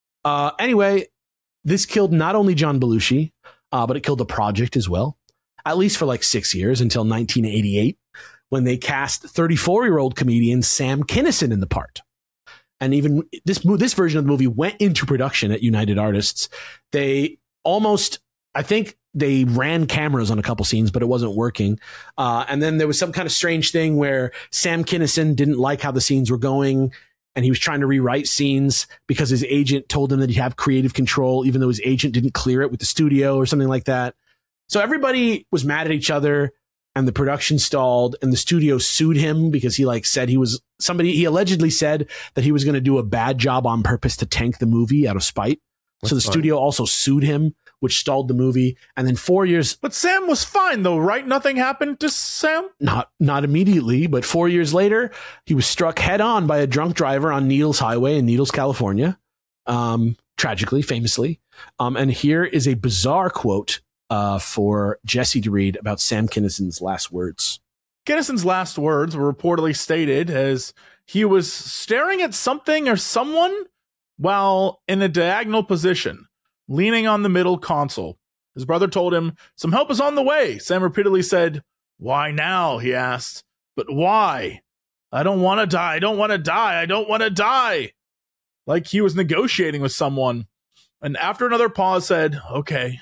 Anyway, this killed not only John Belushi, but it killed the project as well, at least for like 6 years, until 1988, when they cast 34-year-old comedian Sam Kinison in the part. And even this version of the movie went into production at United Artists. They almost, I think they ran cameras on a couple scenes, but it wasn't working. And then there was some kind of strange thing where Sam Kinison didn't like how the scenes were going, and he was trying to rewrite scenes because his agent told him that he'd have creative control, even though his agent didn't clear it with the studio or something like that. So everybody was mad at each other, and the production stalled, and the studio sued him because he he allegedly said that he was going to do a bad job on purpose to tank the movie out of spite. So the studio also sued him, which stalled the movie. And then 4 years. But Sam was fine though, right? Nothing happened to Sam? Not immediately, but 4 years later, he was struck head on by a drunk driver on Needles Highway in Needles, California. Tragically, famously. And here is a bizarre quote for Jesse to read about Sam Kinison's last words. Kinison's last words were reportedly stated as he was staring at something or someone while in a diagonal position, leaning on the middle console. His brother told him, "Some help is on the way." Sam repeatedly said, "Why now?" he asked. "But why? I don't want to die. I don't want to die. I don't want to die." Like he was negotiating with someone. And after another pause said, okay.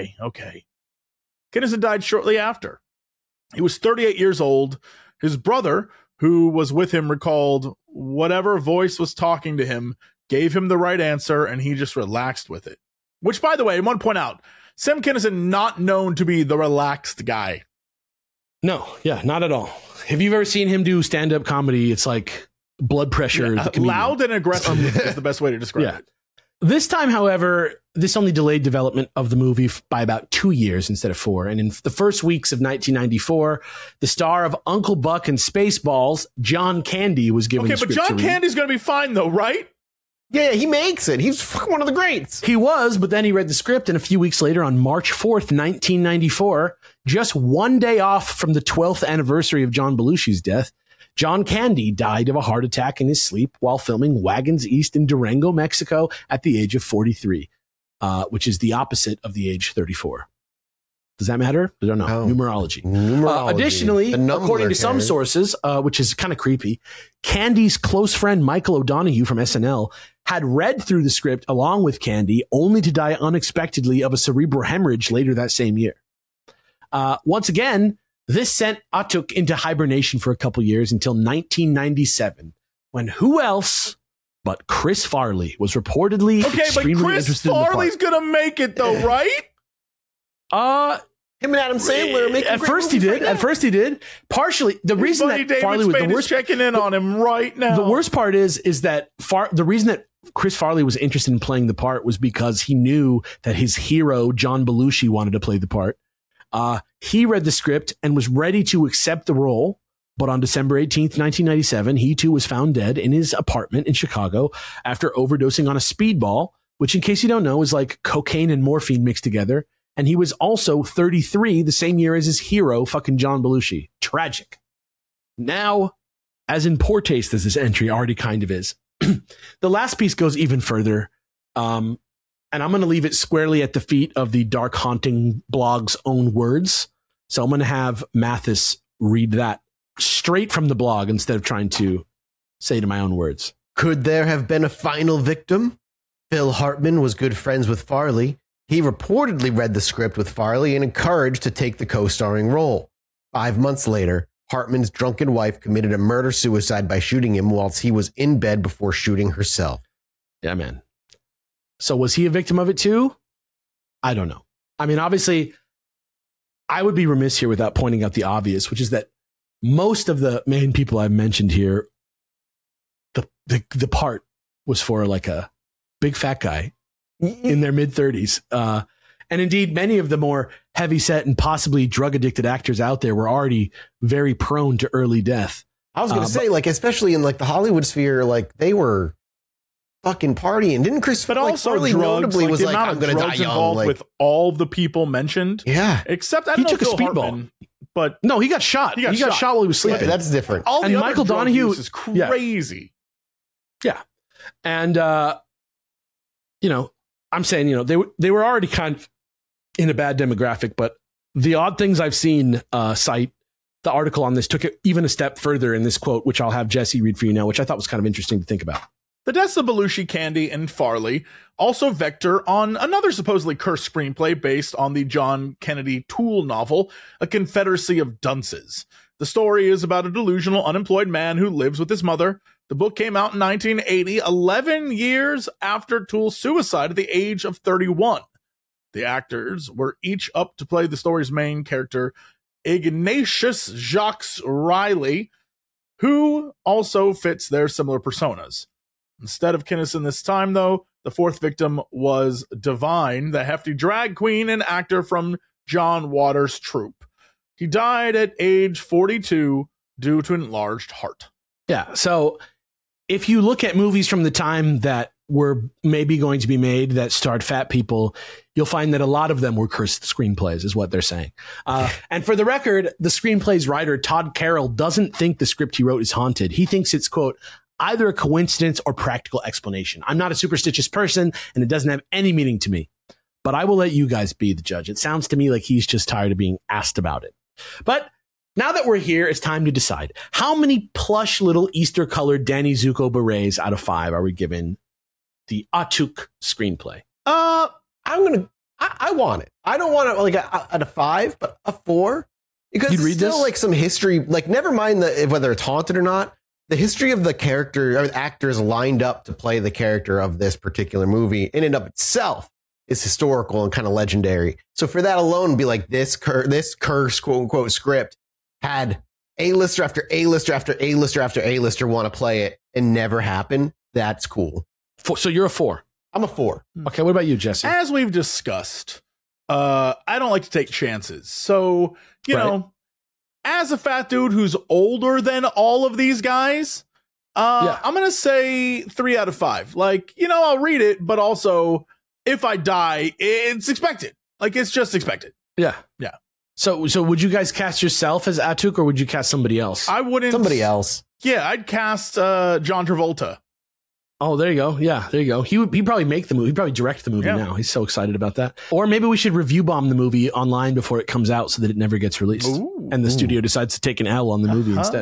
Kinison died shortly after. He was 38 years old. His brother, who was with him, recalled whatever voice was talking to him gave him the right answer, and he just relaxed with it. Which, by the way, I want to point out, Sam Kinison not known to be the relaxed guy. No, yeah, not at all. Have you ever seen him do stand-up comedy? It's like blood pressure. Loud and aggressive is the best way to describe it. This time, however, this only delayed development of the movie by about 2 years instead of 4. And in the first weeks of 1994, the star of Uncle Buck and Spaceballs, John Candy, was given the script. Okay, but John Candy's going to be fine, though, right? Yeah, he makes it. He's fucking one of the greats. He was, but then he read the script, and a few weeks later, on March 4th, 1994, just one day off from the 12th anniversary of John Belushi's death, John Candy died of a heart attack in his sleep while filming Wagons East in Durango, Mexico at the age of 43, which is the opposite of the age 34. Does that matter? I don't know. Oh. Numerology. Additionally, according to some sources, which is kind of creepy, Candy's close friend Michael O'Donoghue from SNL had read through the script along with Candy, only to die unexpectedly of a cerebral hemorrhage later that same year. Once again, this sent Atuk into hibernation for a couple years until 1997, when who else but Chris Farley was reportedly extremely interested in the part. Chris Farley's gonna make it though, right? Him and Adam Sandler make at first he did. At first he did. Partially, the reason that David Farley was Spade the worst. Is checking in on him right now. The worst part is that the reason that Chris Farley was interested in playing the part was because he knew that his hero John Belushi wanted to play the part. He read the script and was ready to accept the role, but on December 18th, 1997, he too was found dead in his apartment in Chicago after overdosing on a speedball, which, in case you don't know, is like cocaine and morphine mixed together. And he was also 33, the same year as his hero, fucking John Belushi. Tragic. Now, as in poor taste as this entry already kind of is, the last piece goes even further. And I'm going to leave it squarely at the feet of the Dark Haunting blog's own words. So I'm going to have Mathis read that straight from the blog instead of trying to say to my own words. Could there have been a final victim? Phil Hartman was good friends with Farley. He reportedly read the script with Farley and encouraged to take the co-starring role. 5 months later, Hartman's drunken wife committed a murder-suicide by shooting him whilst he was in bed before shooting herself. Yeah, man. So was he a victim of it too? I don't know. I mean, obviously, I would be remiss here without pointing out the obvious, which is that most of the main people I've mentioned here, the part was for like a big fat guy in their mid-30s. And indeed, many of the more heavy-set and possibly drug-addicted actors out there were already very prone to early death. I was going to say, like, especially in like the Hollywood sphere, like they were fucking partying. Didn't Chris? But like, also Farley drugs, notably like, was the like, amount I'm of going to die drugs young. involved Like, with all the people mentioned. yeah, except I He don't took know a Phil speedball. Hartman, but No, he got shot. He got shot while he was sleeping. yeah, that's different. all And the Michael other drug Donahue- use is crazy. Yeah. And, I'm saying, they were already kind of in a bad demographic, but the Odd Things I've Seen site, the article on this took it even a step further in this quote, which I'll have Jesse read for you now, which I thought was kind of interesting to think about. The deaths of Belushi, Candy, and Farley also vector on another supposedly cursed screenplay based on the John Kennedy Toole novel, A Confederacy of Dunces. The story is about a delusional, unemployed man who lives with his mother. The book came out in 1980, 11 years after Toole's suicide at the age of 31. The actors were each up to play the story's main character, Ignatius Jacques Riley, who also fits their similar personas. Instead of Kinison this time, though, the fourth victim was Divine, the hefty drag queen and actor from John Waters' troupe. He died at age 42 due to an enlarged heart. Yeah. So if you look at movies from the time that were maybe going to be made that starred fat people, you'll find that a lot of them were cursed screenplays, is what they're saying. And for the record, the screenplay's writer, Todd Carroll, doesn't think the script he wrote is haunted. He thinks it's, quote, either a coincidence or practical explanation. I'm not a superstitious person, and it doesn't have any meaning to me. But I will let you guys be the judge. It sounds to me like he's just tired of being asked about it. But now that we're here, it's time to decide. How many plush little Easter-colored Danny Zuko berets out of 5 are we giving the Atuk screenplay? I want it. I don't want it like out of 5, but a 4. Because You'd there's read still this? like some history, like never mind whether it's haunted or not. The history of the character or actors lined up to play the character of this particular movie in and of itself is historical and kind of legendary. So for that alone, be like this curse quote unquote script had A-lister after A-lister after A-lister after A-lister want to play it and never happen. That's cool. So you're a 4. I'm a 4. Okay, what about you, Jesse? As we've discussed, I don't like to take chances. So, you know, as a fat dude who's older than all of these guys, I'm going to say 3 out of 5. Like, you know, I'll read it, but also if I die, it's expected. Like, it's just expected. Yeah. Yeah. So would you guys cast yourself as Atuk, or would you cast somebody else? I wouldn't. Somebody else. Yeah, I'd cast John Travolta. Oh, there you go. Yeah, there you go. He'd probably make the movie. He'd probably direct the movie now. He's so excited about that. Or maybe we should review bomb the movie online before it comes out so that it never gets released. Ooh. And the studio decides to take an L on the movie instead.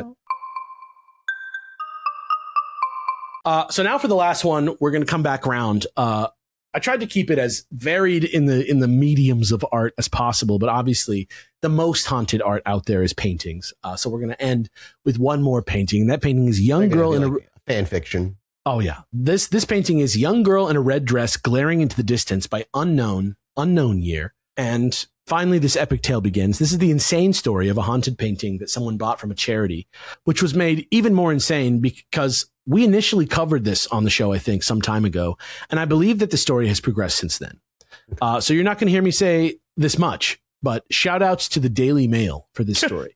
So now for the last one, we're going to come back around. I tried to keep it as varied in the mediums of art as possible, but obviously the most haunted art out there is paintings. So we're going to end with one more painting. And that painting is young girl in a fan fiction. Oh yeah. This painting is young girl in a red dress glaring into the distance by unknown year. And finally, this epic tale begins. This is the insane story of a haunted painting that someone bought from a charity, which was made even more insane because we initially covered this on the show, I think, some time ago. And I believe that the story has progressed since then. So you're not going to hear me say this much, but shout outs to the Daily Mail for this story.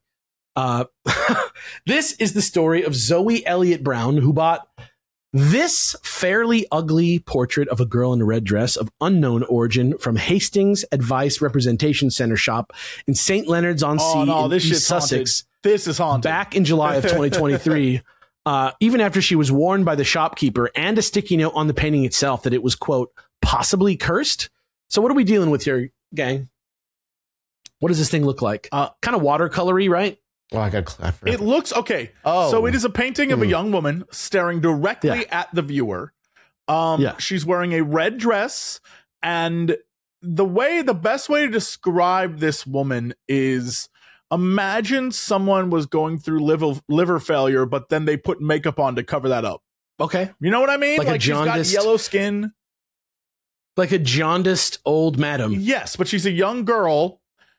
This is the story of Zoe Elliott Brown, who bought this fairly ugly portrait of a girl in a red dress of unknown origin from Hastings Advice Representation Center shop in St. Leonard's on Sea in East Sussex. This is haunted. Back in July of 2023, even after she was warned by the shopkeeper and a sticky note on the painting itself that it was, quote, possibly cursed. So what are we dealing with here, gang? What does this thing look like? Kind of watercolory, right? Oh, I got it looks okay. Oh. So it is a painting of a young woman staring directly at the viewer. She's wearing a red dress, and the best way to describe this woman is imagine someone was going through liver failure, but then they put makeup on to cover that up. Okay. You know what I mean? Like she's got yellow skin. Like a jaundiced old madam. Yes, but she's a young girl.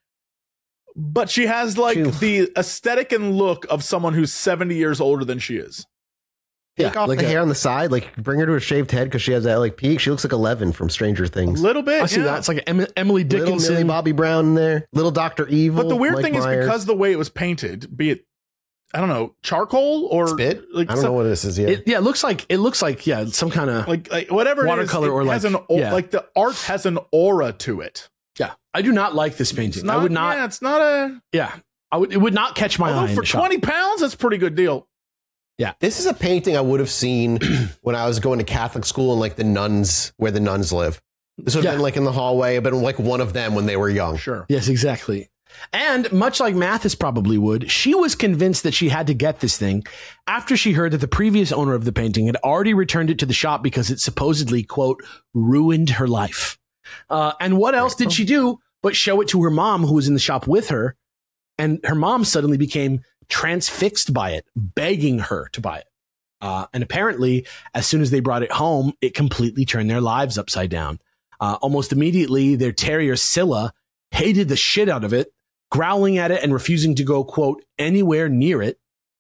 But she has like the aesthetic and look of someone who's 70 years older than she is. Take off the hair on the side, like bring her to a shaved head because she has that like peak. She looks like 11 from Stranger Things. A little bit. I see that. It's like Emily Dickinson, little Millie Bobby Brown in there, little Dr. Evil. But the weird Mike thing Myers. is because the way it was painted, be it I don't know, charcoal or spit. Like I don't know what this is yet. It looks like some kind of like whatever watercolor it is, like the art has an aura to it. Yeah, I do not like this painting. I would not. Yeah, it's not a. Yeah, it would not catch my eye. For £20, that's a pretty good deal. Yeah, this is a painting I would have seen when I was going to Catholic school and like the nuns where the nuns live. This would have been like in the hallway, been like one of them when they were young. Sure. Yes, exactly. And much like Mathis probably would, she was convinced that she had to get this thing after she heard that the previous owner of the painting had already returned it to the shop because it supposedly, quote, ruined her life. And what else did she do but show it to her mom, who was in the shop with her? And her mom suddenly became transfixed by it, begging her to buy it. And apparently, as soon as they brought it home, it completely turned their lives upside down. Almost immediately, their terrier, Scylla, hated the shit out of it, growling at it and refusing to go, quote, anywhere near it.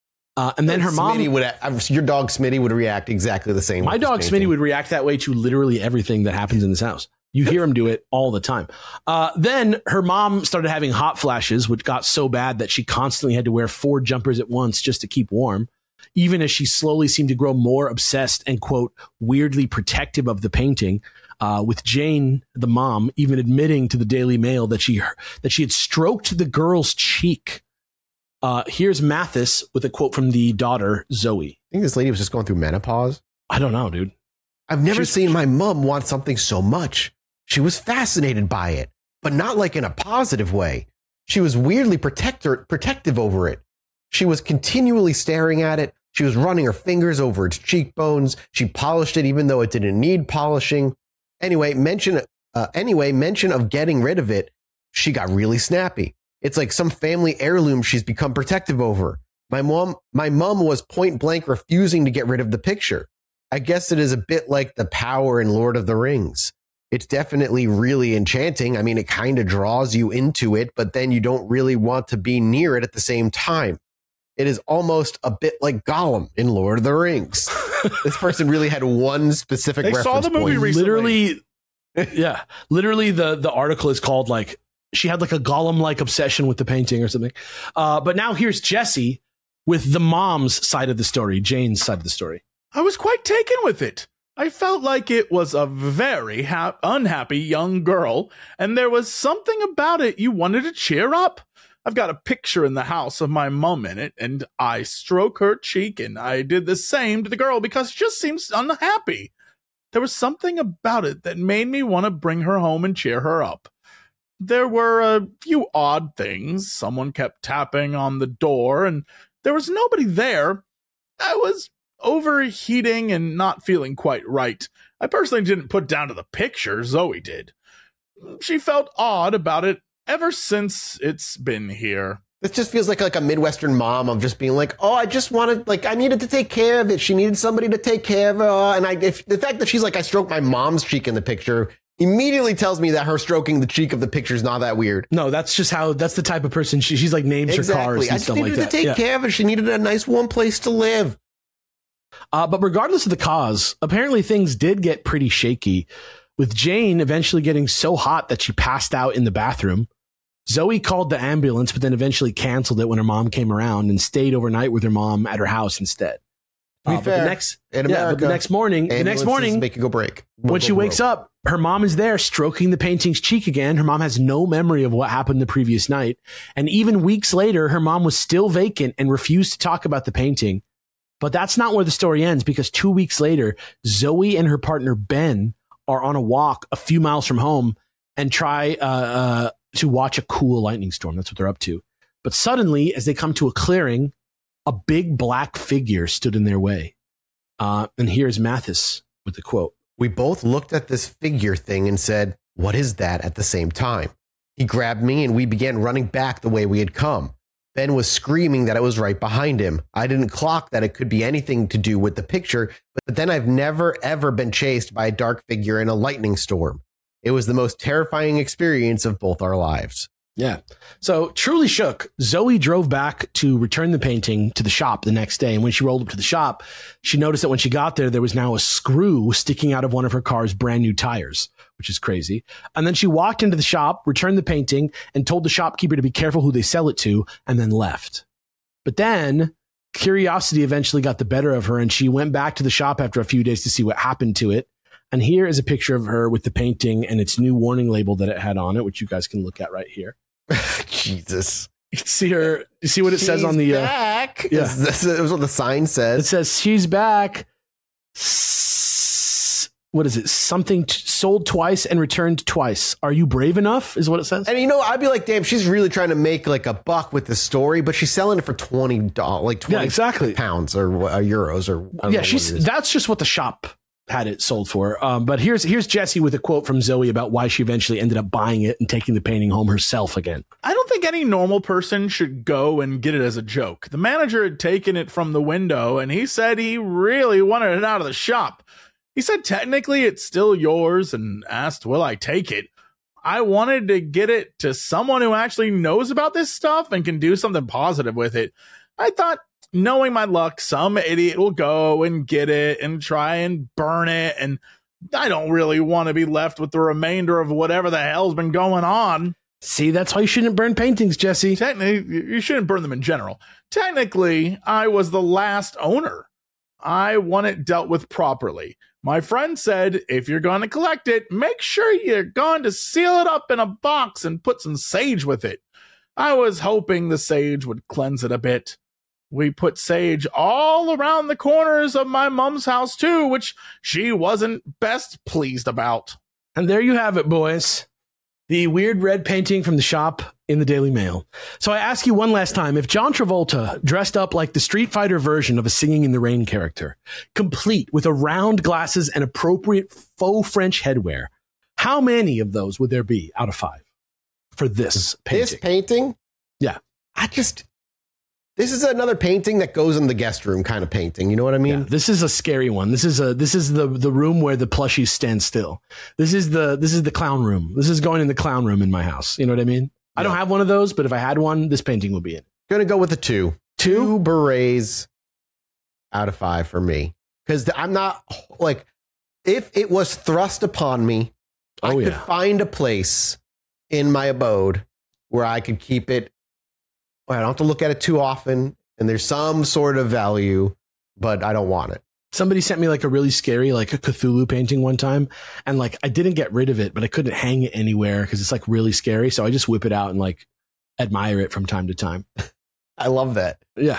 And then her mom... your dog Smitty would react exactly the same. My dog Smitty would react that way to literally everything that happens in this house. You hear him do it all the time. Then her mom started having hot flashes, which got so bad that she constantly had to wear 4 jumpers at once just to keep warm, even as she slowly seemed to grow more obsessed and, quote, weirdly protective of the painting, with Jane, the mom, even admitting to the Daily Mail that she had stroked the girl's cheek. Here's Mathis with a quote from the daughter, Zoe. I think this lady was just going through menopause. I don't know, dude. I've never seen my mom want something so much. She was fascinated by it, but not like in a positive way. She was weirdly protective over it. She was continually staring at it. She was running her fingers over its cheekbones. She polished it even though it didn't need polishing. Anyway, mention of getting rid of it, she got really snappy. It's like some family heirloom she's become protective over. My mom was point blank refusing to get rid of the picture. I guess it is a bit like the power in Lord of the Rings. It's definitely really enchanting. I mean, it kind of draws you into it, but then you don't really want to be near it at the same time. It is almost a bit like Gollum in Lord of the Rings. This person really had one specific reference saw the movie point. recently. Literally the article is called like, she had like a Gollum-like obsession with the painting or something. But now here's Jesse with the mom's side of the story, Jane's side of the story. I was quite taken with it. I felt like it was a very unhappy young girl, and there was something about it you wanted to cheer up. I've got a picture in the house of my mum in it, and I stroke her cheek, and I did the same to the girl because she just seems unhappy. There was something about it that made me want to bring her home and cheer her up. There were a few odd things. Someone kept tapping on the door, and there was nobody there. I was overheating and not feeling quite right. I personally didn't put down to the picture. Zoe did. She felt odd about it ever since it's been here. This just feels like a Midwestern mom of just being like, oh, I just wanted, like, I needed to take care of it. She needed somebody to take care of her. And if the fact that she's like, I stroked my mom's cheek in the picture immediately tells me that her stroking the cheek of the picture is not that weird. No, that's just that's the type of person she's like names her cars and stuff like that. I just needed to take care of her. She needed a nice warm place to live. But regardless of the cause, apparently things did get pretty shaky, with Jane eventually getting so hot that she passed out in the bathroom. Zoe called the ambulance, but then eventually canceled it when her mom came around and stayed overnight with her mom at her house instead. But the next morning, make you go break. When she wakes up, her mom is there stroking the painting's cheek again. Her mom has no memory of what happened the previous night. And even weeks later, her mom was still vacant and refused to talk about the painting. But that's not where the story ends, because 2 weeks later, Zoe and her partner Ben are on a walk a few miles from home and try to watch a cool lightning storm. That's what they're up to. But suddenly, as they come to a clearing, a big black figure stood in their way. And here's Mathis with the quote. We both looked at this figure thing and said, what is that at the same time? He grabbed me and we began running back the way we had come. Ben was screaming that I was right behind him. I didn't clock that it could be anything to do with the picture, but then I've never, ever been chased by a dark figure in a lightning storm. It was the most terrifying experience of both our lives. Yeah. So truly shook, Zoe drove back to return the painting to the shop the next day. And when she rolled up to the shop, she noticed that when she got there was now a screw sticking out of one of her car's brand new tires, which is crazy. And then she walked into the shop, returned the painting, and told the shopkeeper to be careful who they sell it to, and then left. But then curiosity eventually got the better of her, and she went back to the shop after a few days to see what happened to it. And here is a picture of her with the painting and its new warning label that it had on it, which you guys can look at right here. Jesus. You see her. You see what it says on the back. Yeah. This is what the sign says. It says she's back. What is it? Something sold twice and returned twice. Are you brave enough? Is what it says. And I'd be like, damn, she's really trying to make like a buck with this story, but she's selling it for $20, like 20 exactly. pounds or euros or I don't know that's just what the shop had it sold for. But here's Jesse with a quote from Zoe about why she eventually ended up buying it and taking the painting home herself again. I don't think any normal person should go and get it as a joke. The manager had taken it from the window and he said he really wanted it out of the shop. He said technically it's still yours and asked, will I take it? I wanted to get it to someone who actually knows about this stuff and can do something positive with it. I thought, knowing my luck, some idiot will go and get it and try and burn it. And I don't really want to be left with the remainder of whatever the hell's been going on. See, that's why you shouldn't burn paintings, Jesse. Technically, you shouldn't burn them in general. Technically, I was the last owner. I want it dealt with properly. My friend said, if you're going to collect it, make sure you're going to seal it up in a box and put some sage with it. I was hoping the sage would cleanse it a bit. We put sage all around the corners of my mom's house too, which she wasn't best pleased about. And there you have it, boys. The weird red painting from the shop in the Daily Mail. So I ask you one last time, if John Travolta dressed up like the Street Fighter version of a Singing in the Rain character, complete with a round glasses and appropriate faux French headwear, how many of those would there be out of 5 for this painting? This painting? Yeah. This is another painting that goes in the guest room kind of painting. You know what I mean? Yeah, this is a scary one. This is the room where the plushies stand still. This is the clown room. This is going in the clown room in my house. You know what I mean? I don't have one of those, but if I had one, this painting would be in. Gonna go with a 2. 2 berets out of 5 for me. Because I'm not like, if it was thrust upon me, I could find a place in my abode where I could keep it. I don't have to look at it too often, and there's some sort of value, but I don't want it. Somebody sent me like a really scary, like a Cthulhu painting one time, and like I didn't get rid of it, but I couldn't hang it anywhere because it's like really scary. So I just whip it out and like admire it from time to time. I love that. Yeah.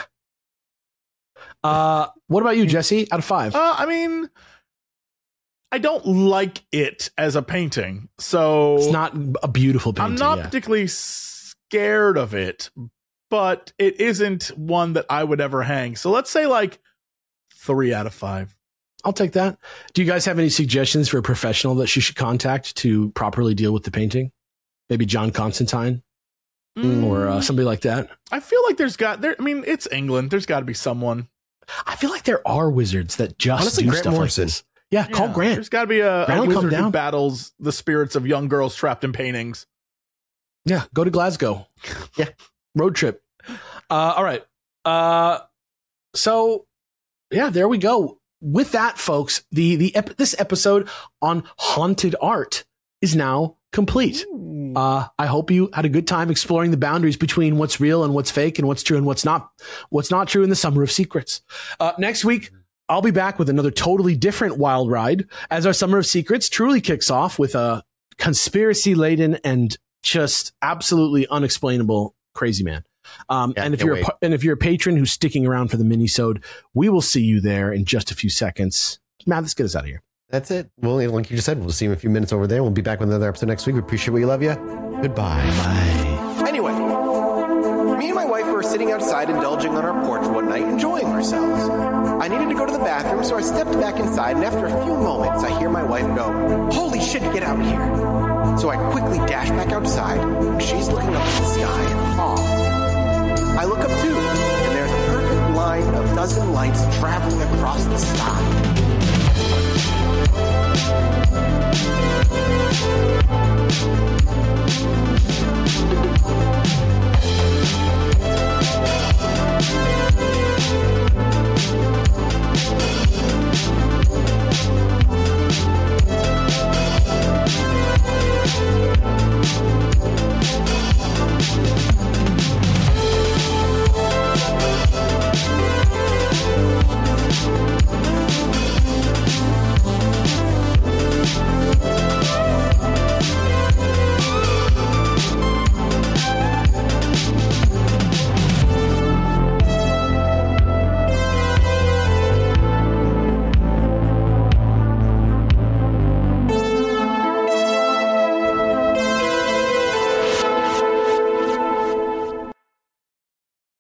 What about you, Jesse? Out of 5? I mean, I don't like it as a painting, so it's not a beautiful painting. I'm not particularly scared of it, but it isn't one that I would ever hang. So let's say like 3 out of 5. I'll take that. Do you guys have any suggestions for a professional that she should contact to properly deal with the painting? Maybe John Constantine or somebody like that. I feel like I mean, it's England. There's got to be someone. I feel like there are wizards that just honestly, do Grant stuff Morrison. like this. Yeah, call Grant. There's got to be a wizard who battles the spirits of young girls trapped in paintings. Yeah, go to Glasgow. Yeah. Road trip. All right. So, yeah, there we go. With that, folks, this episode on haunted art is now complete. I hope you had a good time exploring the boundaries between what's real and what's fake and what's true and what's not true in the Summer of Secrets. Next week, I'll be back with another totally different wild ride as our Summer of Secrets truly kicks off with a conspiracy-laden and just absolutely unexplainable crazy man. And if you're a patron who's sticking around for the mini-sode, we will see you there in just a few seconds. Matt, let's get us out of here. That's it. Well, like you just said, we'll see you in a few minutes over there. We'll be back with another episode next week. We appreciate what you love you. Goodbye. Bye. Anyway, me and my wife were sitting outside indulging on our porch one night, enjoying ourselves. I needed to go to the bathroom, so I stepped back inside, and after a few moments, I hear my wife go, "Holy shit, get out here." So I quickly dash back outside, and she's looking up at the sky in awe. I look up too, and there's a perfect line of dozen lights traveling across the sky.